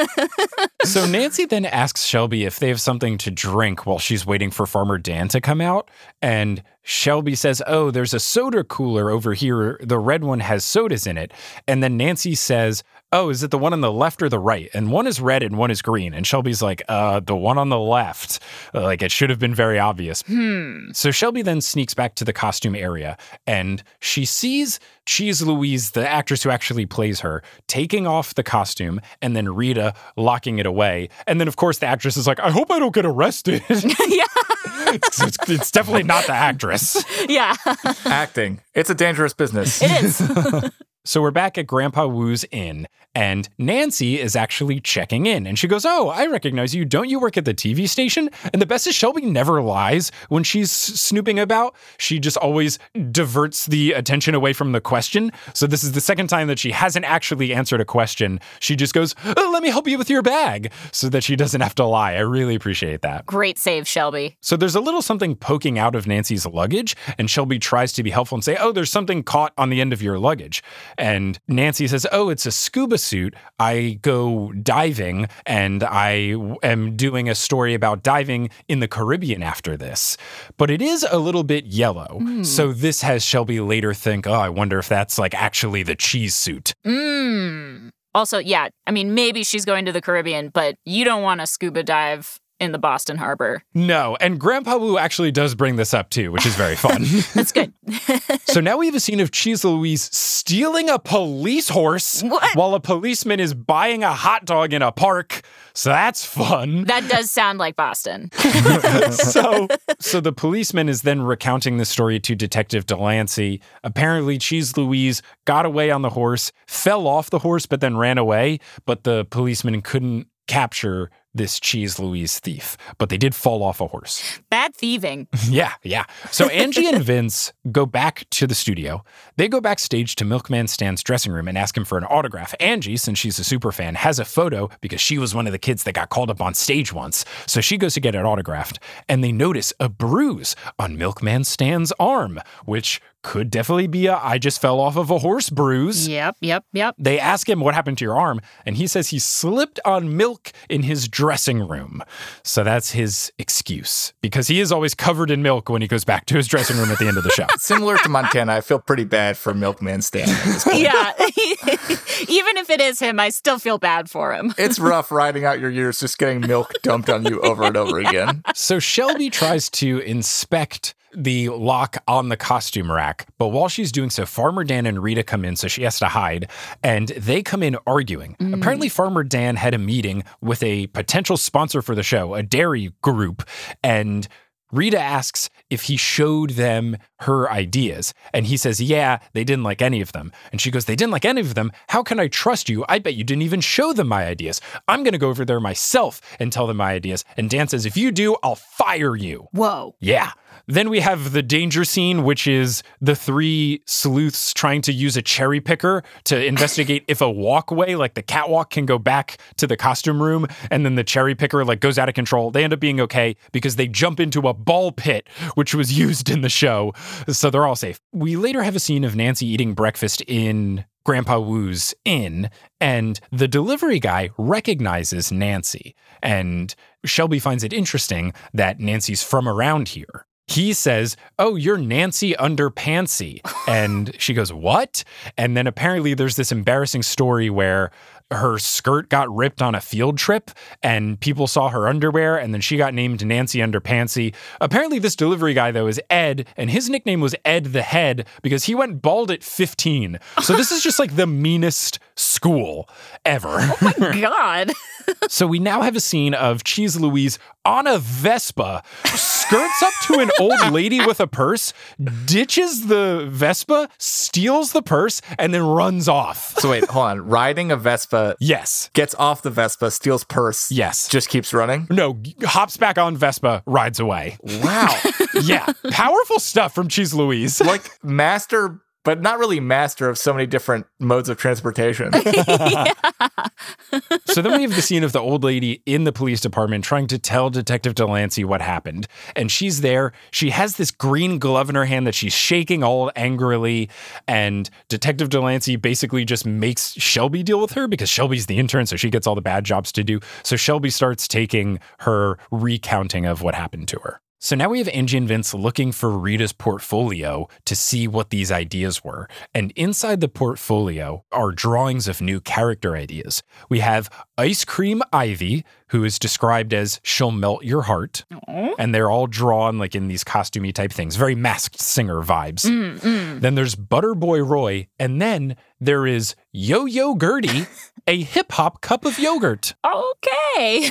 So Nancy then asks Shelby if they have something to drink while she's waiting for Farmer Dan to come out. And Shelby says, oh, there's a soda cooler over here. The red one has sodas in it. And then Nancy says, oh, is it the one on the left or the right? And one is red and one is green. And Shelby's like, the one on the left. Like, it should have been very obvious. So Shelby then sneaks back to the costume area, and she sees Cheese Louise, the actress who actually plays her, taking off the costume, and then Rita locking it away. And then, of course, the actress is like, I hope I don't get arrested. Yeah. It's definitely not the actress. Yeah. Acting. It's a dangerous business. It is. So we're back at Grandpa Woo's inn, and Nancy is actually checking in. And she goes, oh, I recognize you. Don't you work at the TV station? And the best is Shelby never lies when she's snooping about. She just always diverts the attention away from the question. So this is the second time that she hasn't actually answered a question. She just goes, oh, let me help you with your bag, so that she doesn't have to lie. I really appreciate that. Great save, Shelby. So there's a little something poking out of Nancy's luggage, and Shelby tries to be helpful and say, oh, there's something caught on the end of your luggage. And Nancy says, oh, it's a scuba suit. I go diving, and I am doing a story about diving in the Caribbean after this. But it is a little bit yellow. So this has Shelby later think, oh, I wonder if that's like actually the cheese suit. Also, yeah, I mean, maybe she's going to the Caribbean, but you don't want to scuba dive in the Boston Harbor. No, and Grandpa Woo actually does bring this up too, which is very fun. That's good. So now we have a scene of Cheese Louise stealing a police horse while a policeman is buying a hot dog in a park. So that's fun. That does sound like Boston. So the policeman is then recounting the story to Detective Delancey. Apparently, Cheese Louise got away on the horse, fell off the horse, but then ran away. But the policeman couldn't capture this Cheese Louise thief, but they did fall off a horse. Bad thieving. Yeah. So Angie and Vince go back to the studio. They go backstage to Milkman Stan's dressing room and ask him for an autograph. Angie, since she's a super fan, has a photo because she was one of the kids that got called up on stage once. So she goes to get it autographed, and they notice a bruise on Milkman Stan's arm, which could definitely be a I just fell off of a horse bruise. Yep. They ask him what happened to your arm, and he says he slipped on milk in his dressing room. So that's his excuse, because he is always covered in milk when he goes back to his dressing room at the end of the show. Similar to Montana, I feel pretty bad for Milkman Stan at this point. Yeah. Even if it is him, I still feel bad for him. It's rough riding out your years just getting milk dumped on you over and over again. So Shelby tries to inspect the lock on the costume rack, but while she's doing so, Farmer Dan and Rita come in, so she has to hide, and they come in arguing. Apparently, Farmer Dan had a meeting with a potential sponsor for the show, a dairy group, and Rita asks if he showed them her ideas. And he says, yeah, they didn't like any of them. And she goes, they didn't like any of them? How can I trust you? I bet you didn't even show them my ideas. I'm going to go over there myself and tell them my ideas. And Dan says, if you do, I'll fire you. Whoa. Yeah. Then we have the danger scene, which is the three sleuths trying to use a cherry picker to investigate if a walkway, like the catwalk, can go back to the costume room. And then the cherry picker goes out of control. They end up being okay because they jump into a ball pit, which was used in the show. So they're all safe. We later have a scene of Nancy eating breakfast in Grandpa Wu's inn, and the delivery guy recognizes Nancy. And Shelby finds it interesting that Nancy's from around here. He says, oh, you're Nancy Underpantsy. And she goes, what? And then apparently there's this embarrassing story where her skirt got ripped on a field trip and people saw her underwear, and then she got named Nancy Underpantsy. Apparently this delivery guy, though, is Ed, and his nickname was Ed the Head because he went bald at 15. So this is just the meanest school ever. Oh my God. So we now have a scene of Cheese Louise on a Vespa, skirts up to an old lady with a purse, ditches the Vespa, steals the purse, and then runs off. So wait, hold on. Riding a Vespa. Yes. Gets off the Vespa, steals purse. Yes. Just keeps running? No, hops back on Vespa, rides away. Wow. Yeah. Powerful stuff from Cheese Louise. Master, but not really master of so many different modes of transportation. So then we have the scene of the old lady in the police department trying to tell Detective Delancey what happened. And she's there. She has this green glove in her hand that she's shaking all angrily. And Detective Delancey basically just makes Shelby deal with her because Shelby's the intern, so she gets all the bad jobs to do. So Shelby starts taking her recounting of what happened to her. So now we have Angie and Vince looking for Rita's portfolio to see what these ideas were. And inside the portfolio are drawings of new character ideas. We have Ice Cream Ivy, who is described as she'll melt your heart. Aww. And they're all drawn in these costumey type things, very Masked Singer vibes. Then there's Butterboy Roy, and then there is Yo-Yo Gertie, a hip-hop cup of yogurt. Okay.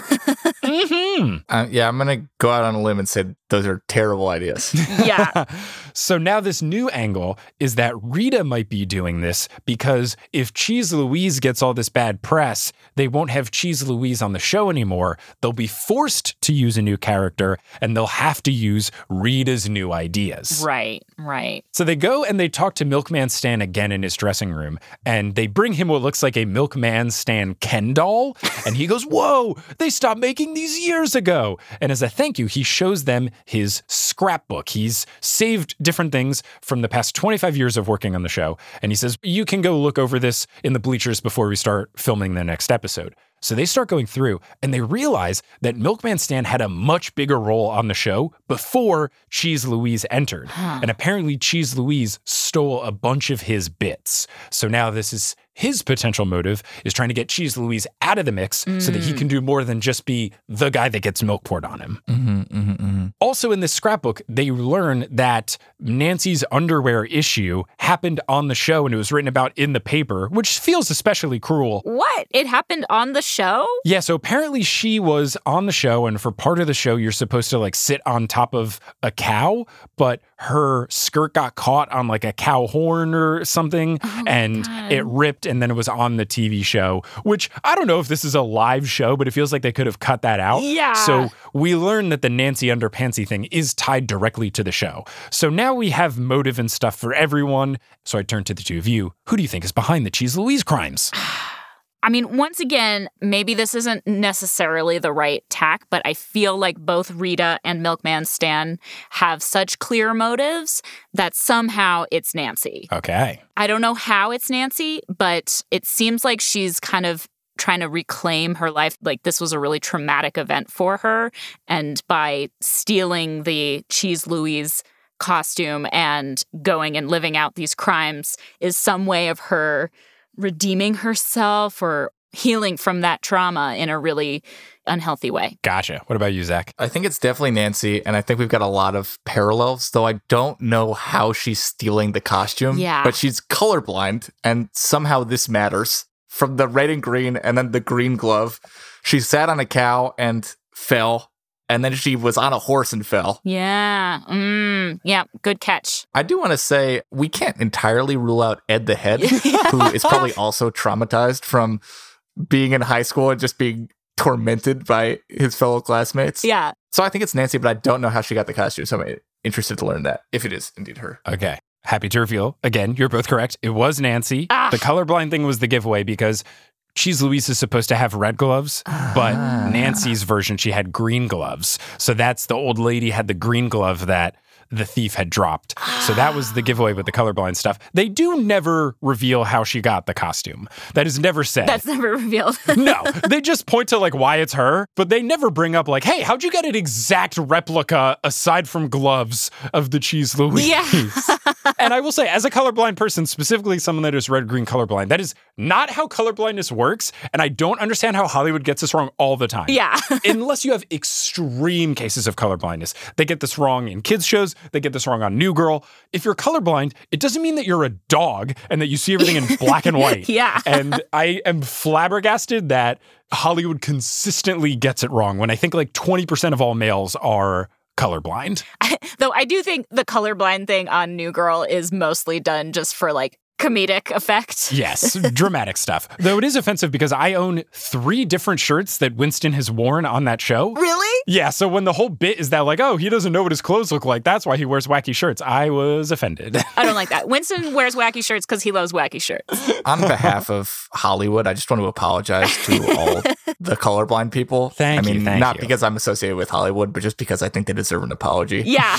Yeah, I'm going to go out on a limb and say those are terrible ideas. Yeah. So now this new angle is that Rita might be doing this because if Cheese Louise gets all this bad press, they won't have Cheese Louise on the show anymore. They'll be forced to use a new character, and they'll have to use Rita's new ideas. Right. So they go and they talk to Milkman Stan again in his dressing room, and they bring him what looks like a Milkman Stan Ken doll, and he goes, whoa, they stopped making these years ago. And as a thank you, he shows them his scrapbook. He's saved different things from the past 25 years of working on the show, and he says, you can go look over this in the bleachers before we start filming the next episode. So they start going through and they realize that Milkman Stan had a much bigger role on the show before Cheese Louise entered. And apparently Cheese Louise stole a bunch of his bits. So now this is his potential motive, is trying to get Cheese Louise out of the mix so that he can do more than just be the guy that gets milk poured on him. Also in this scrapbook, they learn that Nancy's underwear issue happened on the show and it was written about in the paper, which feels especially cruel. What? It happened on the show? Yeah, so apparently she was on the show, and for part of the show, you're supposed to sit on top of a cow, but her skirt got caught on a cow horn or something, and it ripped, and then it was on the TV show, which I don't know if this is a live show, but it feels like they could have cut that out. Yeah. So we learned that the Nancy Underpantsy thing is tied directly to the show. So now we have motive and stuff for everyone. So I turn to the two of you. Who do you think is behind the Cheese Louise crimes? I mean, once again, maybe this isn't necessarily the right tack, but I feel like both Rita and Milkman Stan have such clear motives that somehow it's Nancy. Okay. I don't know how it's Nancy, but it seems like she's kind of trying to reclaim her life. This was a really traumatic event for her. And by stealing the Cheese Louise costume and going and living out these crimes is some way of her redeeming herself or healing from that trauma in a really unhealthy way. Gotcha. What about you, Zach? I think it's definitely Nancy, and I think we've got a lot of parallels, though I don't know how she's stealing the costume. Yeah. But she's colorblind, and somehow this matters. From the red and green, and then the green glove. She sat on a cow and fell and then she was on a horse and fell. Yeah. Yeah, good catch. I do want to say we can't entirely rule out Ed the Head, who is probably also traumatized from being in high school and just being tormented by his fellow classmates. Yeah. So I think it's Nancy, but I don't know how she got the costume. So I'm interested to learn that, if it is indeed her. Okay. Happy to reveal. Again, you're both correct. It was Nancy. The colorblind thing was the giveaway because Cheese Louise is supposed to have red gloves, but Nancy's version, she had green gloves. So that's the old lady had the green glove that the thief had dropped. So that was the giveaway with the colorblind stuff. They do never reveal how she got the costume. That is never said. That's never revealed. No, they just point to like why it's her, but they never bring up like, hey, how'd you get an exact replica aside from gloves of the Cheese Louise? Yeah. And I will say, as a colorblind person, specifically someone that is red-green colorblind, that is not how colorblindness works, and I don't understand how Hollywood gets this wrong all the time. Yeah. Unless you have extreme cases of colorblindness. They get this wrong in kids' shows, they get this wrong on New Girl. If you're colorblind, it doesn't mean that you're a dog and that you see everything in black and white. Yeah. And I am flabbergasted that Hollywood consistently gets it wrong when I think like 20% of all males are colorblind. Though I do think the colorblind thing on New Girl is mostly done just for like comedic effect. Yes, dramatic stuff. Though it is offensive because I own 3 different shirts that Winston has worn on that show. Really? Yeah, so when the whole bit is that like, oh, he doesn't know what his clothes look like, that's why he wears wacky shirts, I was offended. I don't like that. Winston wears wacky shirts because he loves wacky shirts. On behalf of Hollywood, I just want to apologize to all the colorblind people. Thank you. Not because I'm associated with Hollywood, but just because I think they deserve an apology. Yeah.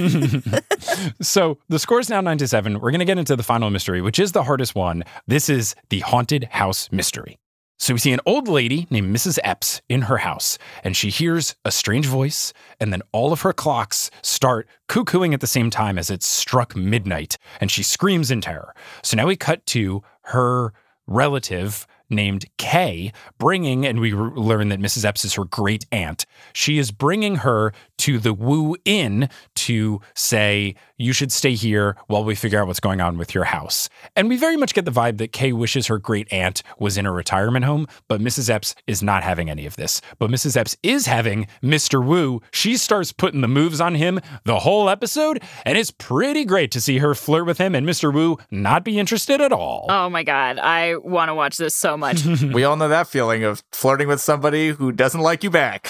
So the score is now 9-7. We're going to get into the final mystery, which is the hardest one. This is the haunted house mystery. So we see an old lady named Mrs. Epps in her house, and she hears a strange voice, and then all of her clocks start cuckooing at the same time as it's struck midnight, and she screams in terror. So now we cut to her relative named Kay bringing, and we learn that Mrs. Epps is her great aunt. She is bringing her to the Woo Inn to say, you should stay here while we figure out what's going on with your house. And we very much get the vibe that Kay wishes her great aunt was in a retirement home, but Mrs. Epps is not having any of this. But Mrs. Epps is having Mr. Woo. She starts putting the moves on him the whole episode, and it's pretty great to see her flirt with him and Mr. Woo not be interested at all. Oh my God. I want to watch this so much. We all know that feeling of flirting with somebody who doesn't like you back.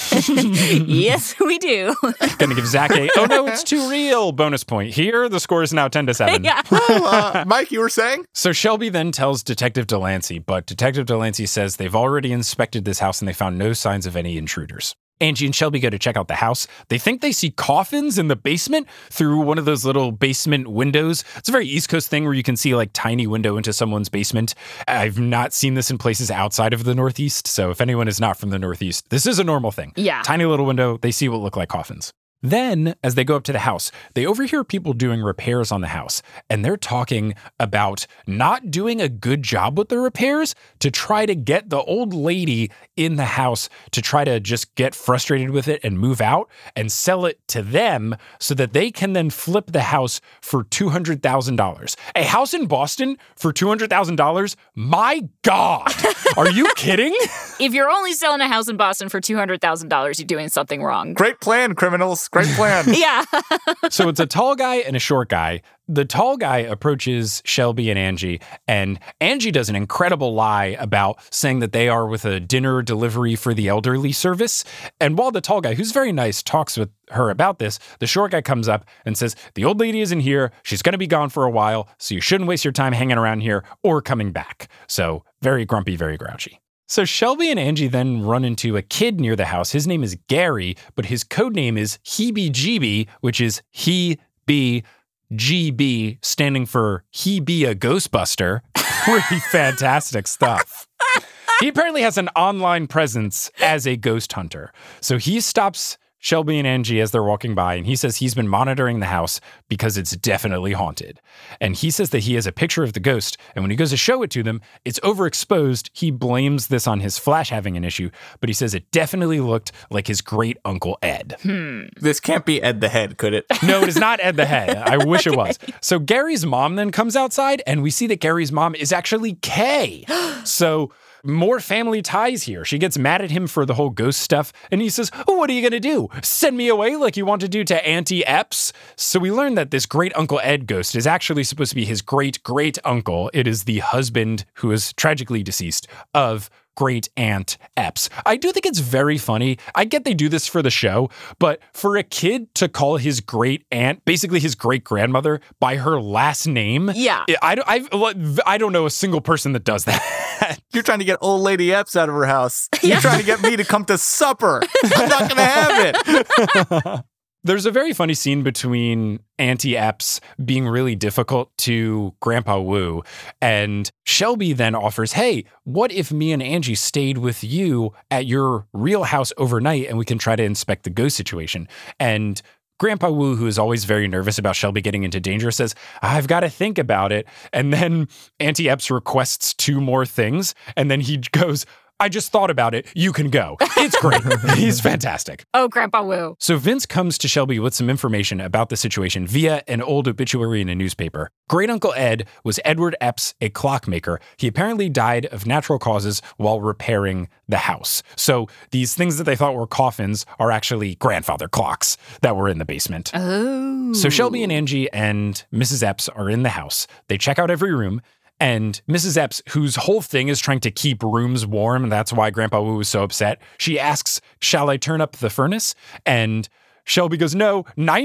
Yes, we do. Gonna give Zach a, oh no, it's too real bonus point. Here, the score is now 10-7. Yeah. Well, Mike, you were saying? So Shelby then tells Detective Delancey, but Detective Delancey says they've already inspected this house and they found no signs of any intruders. Angie and Shelby go to check out the house. They think they see coffins in the basement through one of those little basement windows. It's a very East Coast thing where you can see like tiny window into someone's basement. I've not seen this in places outside of the Northeast. So if anyone is not from the Northeast, this is a normal thing. Yeah. Tiny little window. They see what look like coffins. Then, as they go up to the house, they overhear people doing repairs on the house, and they're talking about not doing a good job with the repairs to try to get the old lady in the house to try to just get frustrated with it and move out and sell it to them so that they can then flip the house for $200,000. A house in Boston for $200,000? My God! Are you kidding? If you're only selling a house in Boston for $200,000, you're doing something wrong. Great plan, criminals. Great plan. Yeah. So it's a tall guy and a short guy. The tall guy approaches Shelby and Angie does an incredible lie about saying that they are with a dinner delivery for the elderly service. And while the tall guy, who's very nice, talks with her about this, the short guy comes up and says, the old lady isn't here. She's going to be gone for a while, so you shouldn't waste your time hanging around here or coming back. So very grumpy, very grouchy. So Shelby and Angie then run into a kid near the house. His name is Gary, but his code name is Heebie-Jeebie, which is He-Be-GB, standing for He Be a Ghostbuster. Pretty fantastic stuff. He apparently has an online presence as a ghost hunter. So he stops Shelby and Angie as they're walking by, and he says he's been monitoring the house because it's definitely haunted. And he says that he has a picture of the ghost, and when he goes to show it to them, it's overexposed. He blames this on his flash having an issue, but he says it definitely looked like his great uncle Ed. This can't be Ed the Head, could it? No, it is not Ed the Head. I wish it was. So Gary's mom then comes outside, and we see that Gary's mom is actually Kay. So more family ties here. She gets mad at him for the whole ghost stuff, and he says, oh, what are you going to do? Send me away like you want to do to Auntie Epps? So we learn that this great Uncle Ed ghost is actually supposed to be his great-great-uncle. It is the husband who is tragically deceased of Great Aunt Epps. I do think it's very funny. I get they do this for the show, but for a kid to call his great aunt, basically his great grandmother, by her last name, I don't know a single person that does that. You're trying to get old lady Epps out of her house. You're trying to get me to come to supper. I'm not going to have it. There's a very funny scene between Auntie Epps being really difficult to Grandpa Wu, and Shelby then offers, hey, what if me and Angie stayed with you at your real house overnight and we can try to inspect the ghost situation? And Grandpa Wu, who is always very nervous about Shelby getting into danger, says, I've got to think about it. And then Auntie Epps requests 2 more things, and then he goes, I just thought about it. You can go. It's great. He's fantastic. Oh, Grandpa Wu. So Vince comes to Shelby with some information about the situation via an old obituary in a newspaper. Great Uncle Ed was Edward Epps, a clockmaker. He apparently died of natural causes while repairing the house. So these things that they thought were coffins are actually grandfather clocks that were in the basement. Oh. So Shelby and Angie and Mrs. Epps are in the house. They check out every room. And Mrs. Epps, whose whole thing is trying to keep rooms warm, and that's why Grandpa Wu was so upset, she asks, shall I turn up the furnace? And Shelby goes, no,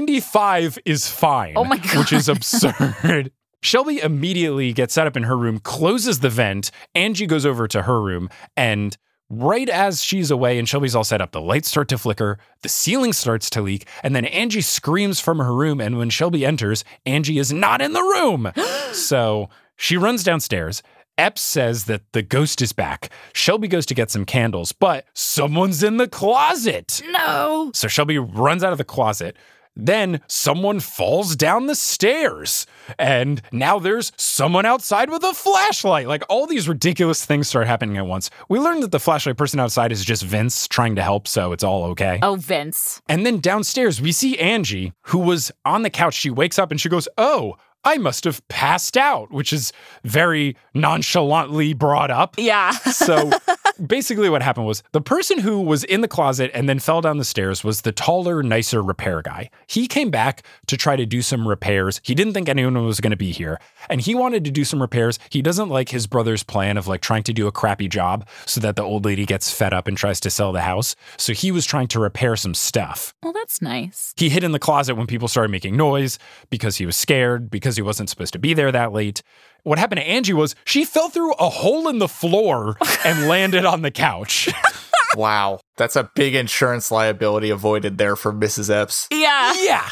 95 is fine. Oh my God. Which is absurd. Shelby immediately gets set up in her room, closes the vent. Angie goes over to her room, and right as she's away and Shelby's all set up, the lights start to flicker, the ceiling starts to leak, and then Angie screams from her room, and when Shelby enters, Angie is not in the room. So she runs downstairs. Epps says that the ghost is back. Shelby goes to get some candles, but someone's in the closet. No. So Shelby runs out of the closet. Then someone falls down the stairs. And now there's someone outside with a flashlight. Like, all these ridiculous things start happening at once. We learned that the flashlight person outside is just Vince trying to help, so it's all okay. Oh, Vince. And then downstairs, we see Angie, who was on the couch. She wakes up and she goes, oh, I must have passed out, which is very nonchalantly brought up. Yeah. So basically what happened was the person who was in the closet and then fell down the stairs was the taller, nicer repair guy. He came back to try to do some repairs. He didn't think anyone was going to be here, and he wanted to do some repairs. He doesn't like his brother's plan of like trying to do a crappy job so that the old lady gets fed up and tries to sell the house. So he was trying to repair some stuff. Well, that's nice. He hid in the closet when people started making noise because he was scared, because he wasn't supposed to be there that late. What happened to Angie was she fell through a hole in the floor and landed on the couch. Wow. That's a big insurance liability avoided there for Mrs. Epps. Yeah. Yeah.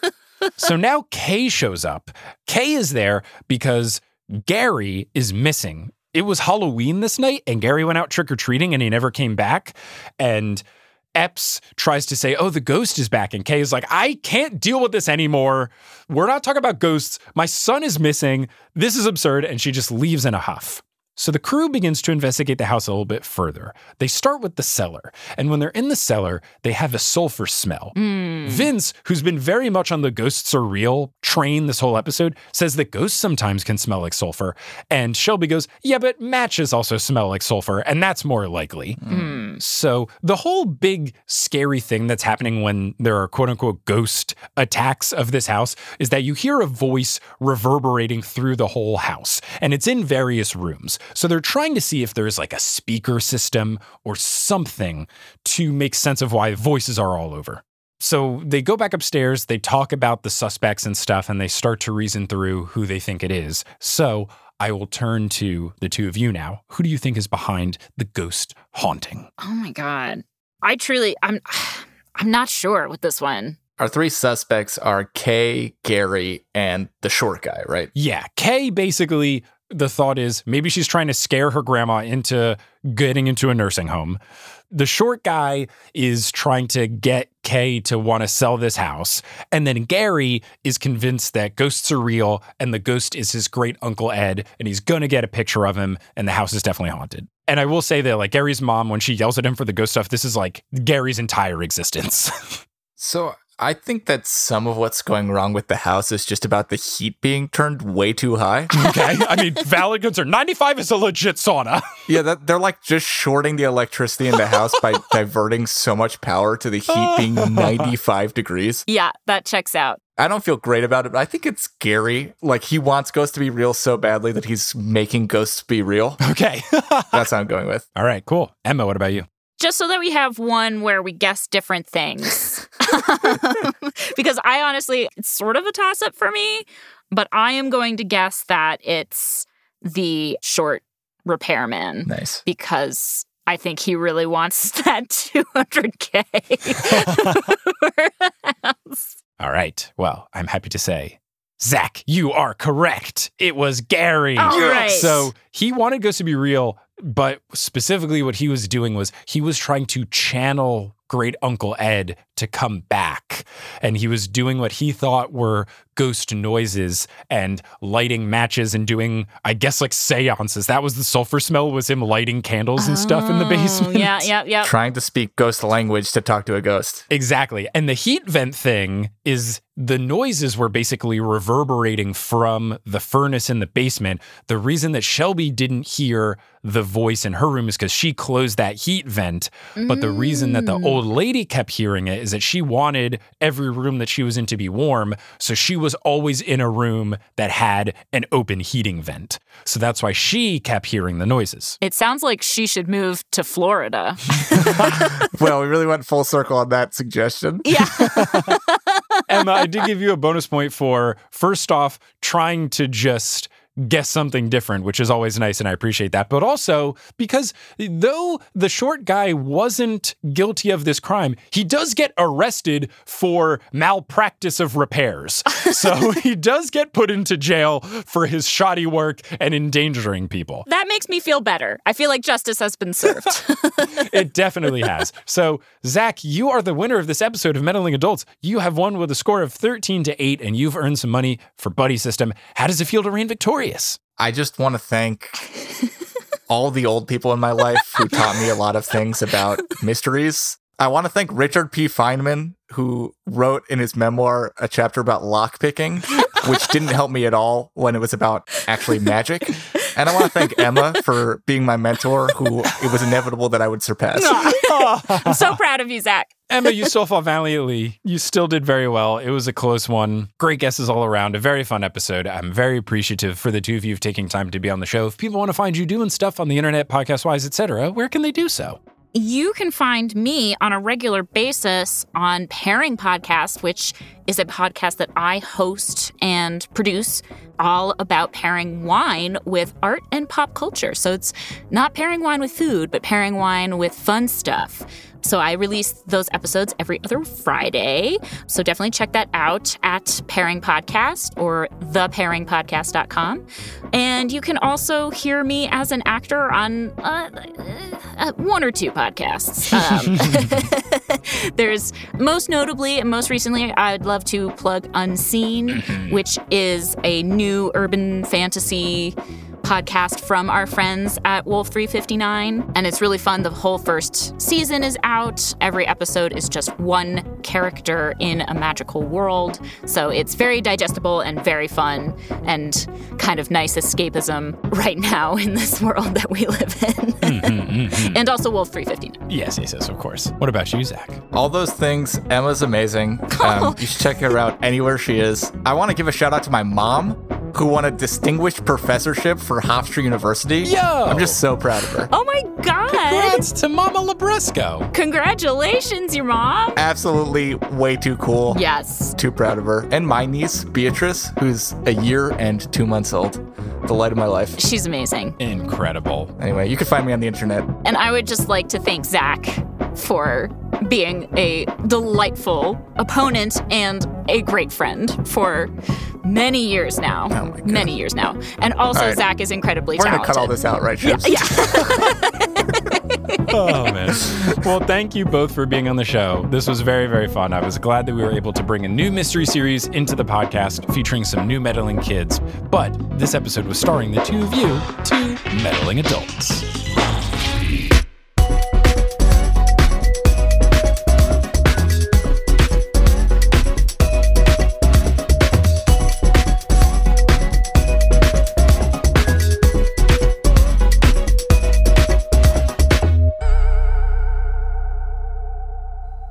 So now Kay shows up. Kay is there because Gary is missing. It was Halloween this night, and Gary went out trick-or-treating, and he never came back. And Epps tries to say, oh, the ghost is back. And Kay is like, I can't deal with this anymore. We're not talking about ghosts. My son is missing. This is absurd. And she just leaves in a huff. So the crew begins to investigate the house a little bit further. They start with the cellar. And when they're in the cellar, they have a sulfur smell. Vince, who's been very much on the ghosts are real train this whole episode, says that ghosts sometimes can smell like sulfur. And Shelby goes, yeah, but matches also smell like sulfur, and that's more likely. So the whole big scary thing that's happening when there are quote unquote ghost attacks of this house is that you hear a voice reverberating through the whole house, and it's in various rooms. So they're trying to see if there's like a speaker system or something to make sense of why voices are all over. So they go back upstairs, they talk about the suspects and stuff, and they start to reason through who they think it is. So I will turn to the two of you now. Who do you think is behind the ghost haunting? Oh my God. I'm not sure with this one. Our 3 suspects are Kay, Gary, and the short guy, right? Yeah, Kay basically, the thought is maybe she's trying to scare her grandma into getting into a nursing home. The short guy is trying to get Kay to want to sell this house. And then Gary is convinced that ghosts are real and the ghost is his great Uncle Ed, and he's going to get a picture of him, and the house is definitely haunted. And I will say that, like, Gary's mom, when she yells at him for the ghost stuff, this is like Gary's entire existence. So I think that some of what's going wrong with the house is just about the heat being turned way too high. Okay. I mean, valid concern. 95 is a legit sauna. Yeah, they're like just shorting the electricity in the house by diverting so much power to the heat being 95 degrees. Yeah, that checks out. I don't feel great about it, but I think it's scary. Like, he wants ghosts to be real so badly that he's making ghosts be real. Okay. That's what I'm going with. All right, cool. Emma, what about you? Just so that we have one where we guess different things. Because I honestly, it's sort of a toss-up for me, but I am going to guess that it's the short repairman. Nice. Because I think he really wants that $200K house. All right. Well, I'm happy to say, Zach, you are correct. It was Gary. All right. So he wanted ghosts to be real, but specifically what he was doing was he was trying to channel Great Uncle Ed to come back. And he was doing what he thought were ghost noises and lighting matches and doing, I guess, like seances. That was the sulfur smell, was him lighting candles and stuff in the basement. Yeah. Trying to speak ghost language to talk to a ghost. Exactly. And the heat vent thing is the noises were basically reverberating from the furnace in the basement. The reason that Shelby didn't hear the voice in her room is because she closed that heat vent. But the reason that the old lady kept hearing it is that she wanted every room that she was in to be warm. So she was always in a room that had an open heating vent. So that's why she kept hearing the noises. It sounds like she should move to Florida. Well, we really went full circle on that suggestion. Yeah. Emma, I did give you a bonus point for, first off, trying to just guess something different, which is always nice, and I appreciate that. But also, because though the short guy wasn't guilty of this crime, he does get arrested for malpractice of repairs. So he does get put into jail for his shoddy work and endangering people. That makes me feel better. I feel like justice has been served. It definitely has. So, Zach, you are the winner of this episode of Meddling Adults. You have won with a score of 13-8, and you've earned some money for Buddy System. How does it feel to reign victorious? I just want to thank all the old people in my life who taught me a lot of things about mysteries. I want to thank Richard P. Feynman, who wrote in his memoir a chapter about lockpicking, which didn't help me at all when it was about actually magic. And I want to thank Emma for being my mentor, who it was inevitable that I would surpass. I'm so proud of you, Zach. Emma, you still fought valiantly. You still did very well. It was a close one. Great guesses all around. A very fun episode. I'm very appreciative for the two of you taking time to be on the show. If people want to find you doing stuff on the internet, podcast-wise, etc., where can they do so? You can find me on a regular basis on Pairing Podcast, which is a podcast that I host and produce all about pairing wine with art and pop culture. So it's not pairing wine with food, but pairing wine with fun stuff. So I release those episodes every other Friday. So definitely check that out at Pairing Podcast or thepairingpodcast.com. And you can also hear me as an actor on one or two podcasts. There's most notably and most recently, I'd love to plug Unseen, which is a new urban fantasy podcast from our friends at Wolf 359, and it's really fun. The whole first season is out. Every episode is just one character in a magical world, so it's very digestible and very fun and kind of nice escapism right now in this world that we live in. And also Wolf 359. Yes, of course. What about you, Zach? All those things. Emma's amazing. You should check her out anywhere she is. I want to give a shout out to my mom, who won a distinguished professorship for Hofstra University. Yo! I'm just so proud of her. Oh my God! Congrats to Mama Labresco. Congratulations, your mom. Absolutely way too cool. Yes. Too proud of her. And my niece, Beatrice, who's a year and 2 months old. The light of my life. She's amazing. Incredible. Anyway, you can find me on the internet. And I would just like to thank Zach for being a delightful opponent and a great friend for many years now. Oh my God. Many years now. And also, right. Zach is incredibly We're talented. going to cut all this out, right, Ships? Yeah. Oh, man. Well, thank you both for being on the show. This was very, very fun. I was glad that we were able to bring a new mystery series into the podcast featuring some new meddling kids. But this episode was starring the two of you, two meddling adults.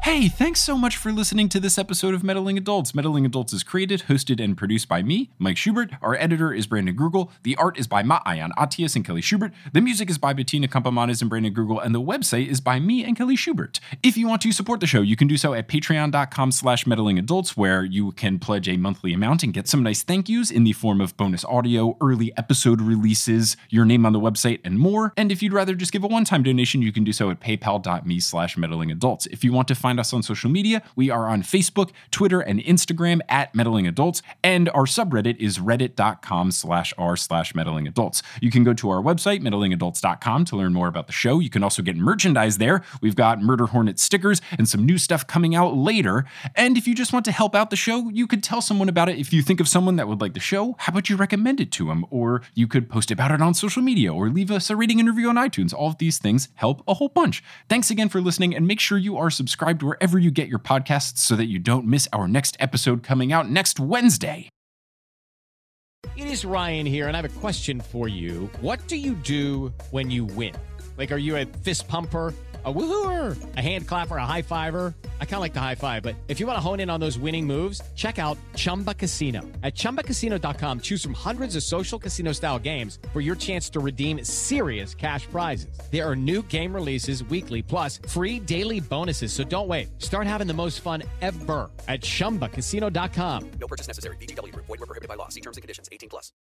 Hey, thanks so much for listening to this episode of Meddling Adults. Meddling Adults is created, hosted, and produced by me, Mike Schubert. Our editor is Brandon Grugel. The art is by Maayan Atias and Kelly Schubert. The music is by Bettina Kampamanes and Brandon Grugel, and the website is by me and Kelly Schubert. If you want to support the show, you can do so at patreon.com/meddlingadults, where you can pledge a monthly amount and get some nice thank yous in the form of bonus audio, early episode releases, your name on the website, and more. And if you'd rather just give a one-time donation, you can do so at paypal.me/meddlingadults. If you want to find us on social media, we are on Facebook, Twitter, and Instagram at Meddling Adults, and our subreddit is reddit.com/r/meddlingadults. You can go to our website, meddlingadults.com, to learn more about the show. You can also get merchandise there. We've got Murder Hornet stickers and some new stuff coming out later. And if you just want to help out the show, you could tell someone about it. If you think of someone that would like the show, how about you recommend it to them? Or you could post about it on social media or leave us a rating and review on iTunes. All of these things help a whole bunch. Thanks again for listening, and make sure you are subscribed wherever you get your podcasts so that you don't miss our next episode coming out next Wednesday. It is Ryan here, and I have a question for you. What do you do when you win? Like, are you a fist pumper, a woohooer, a hand clapper, a high fiver? I kind of like the high five, but if you want to hone in on those winning moves, check out Chumba Casino. At ChumbaCasino.com, choose from hundreds of social casino-style games for your chance to redeem serious cash prizes. There are new game releases weekly, plus free daily bonuses. So don't wait. Start having the most fun ever at ChumbaCasino.com. No purchase necessary. VGW Group. Void where prohibited by law. See terms and conditions. 18+.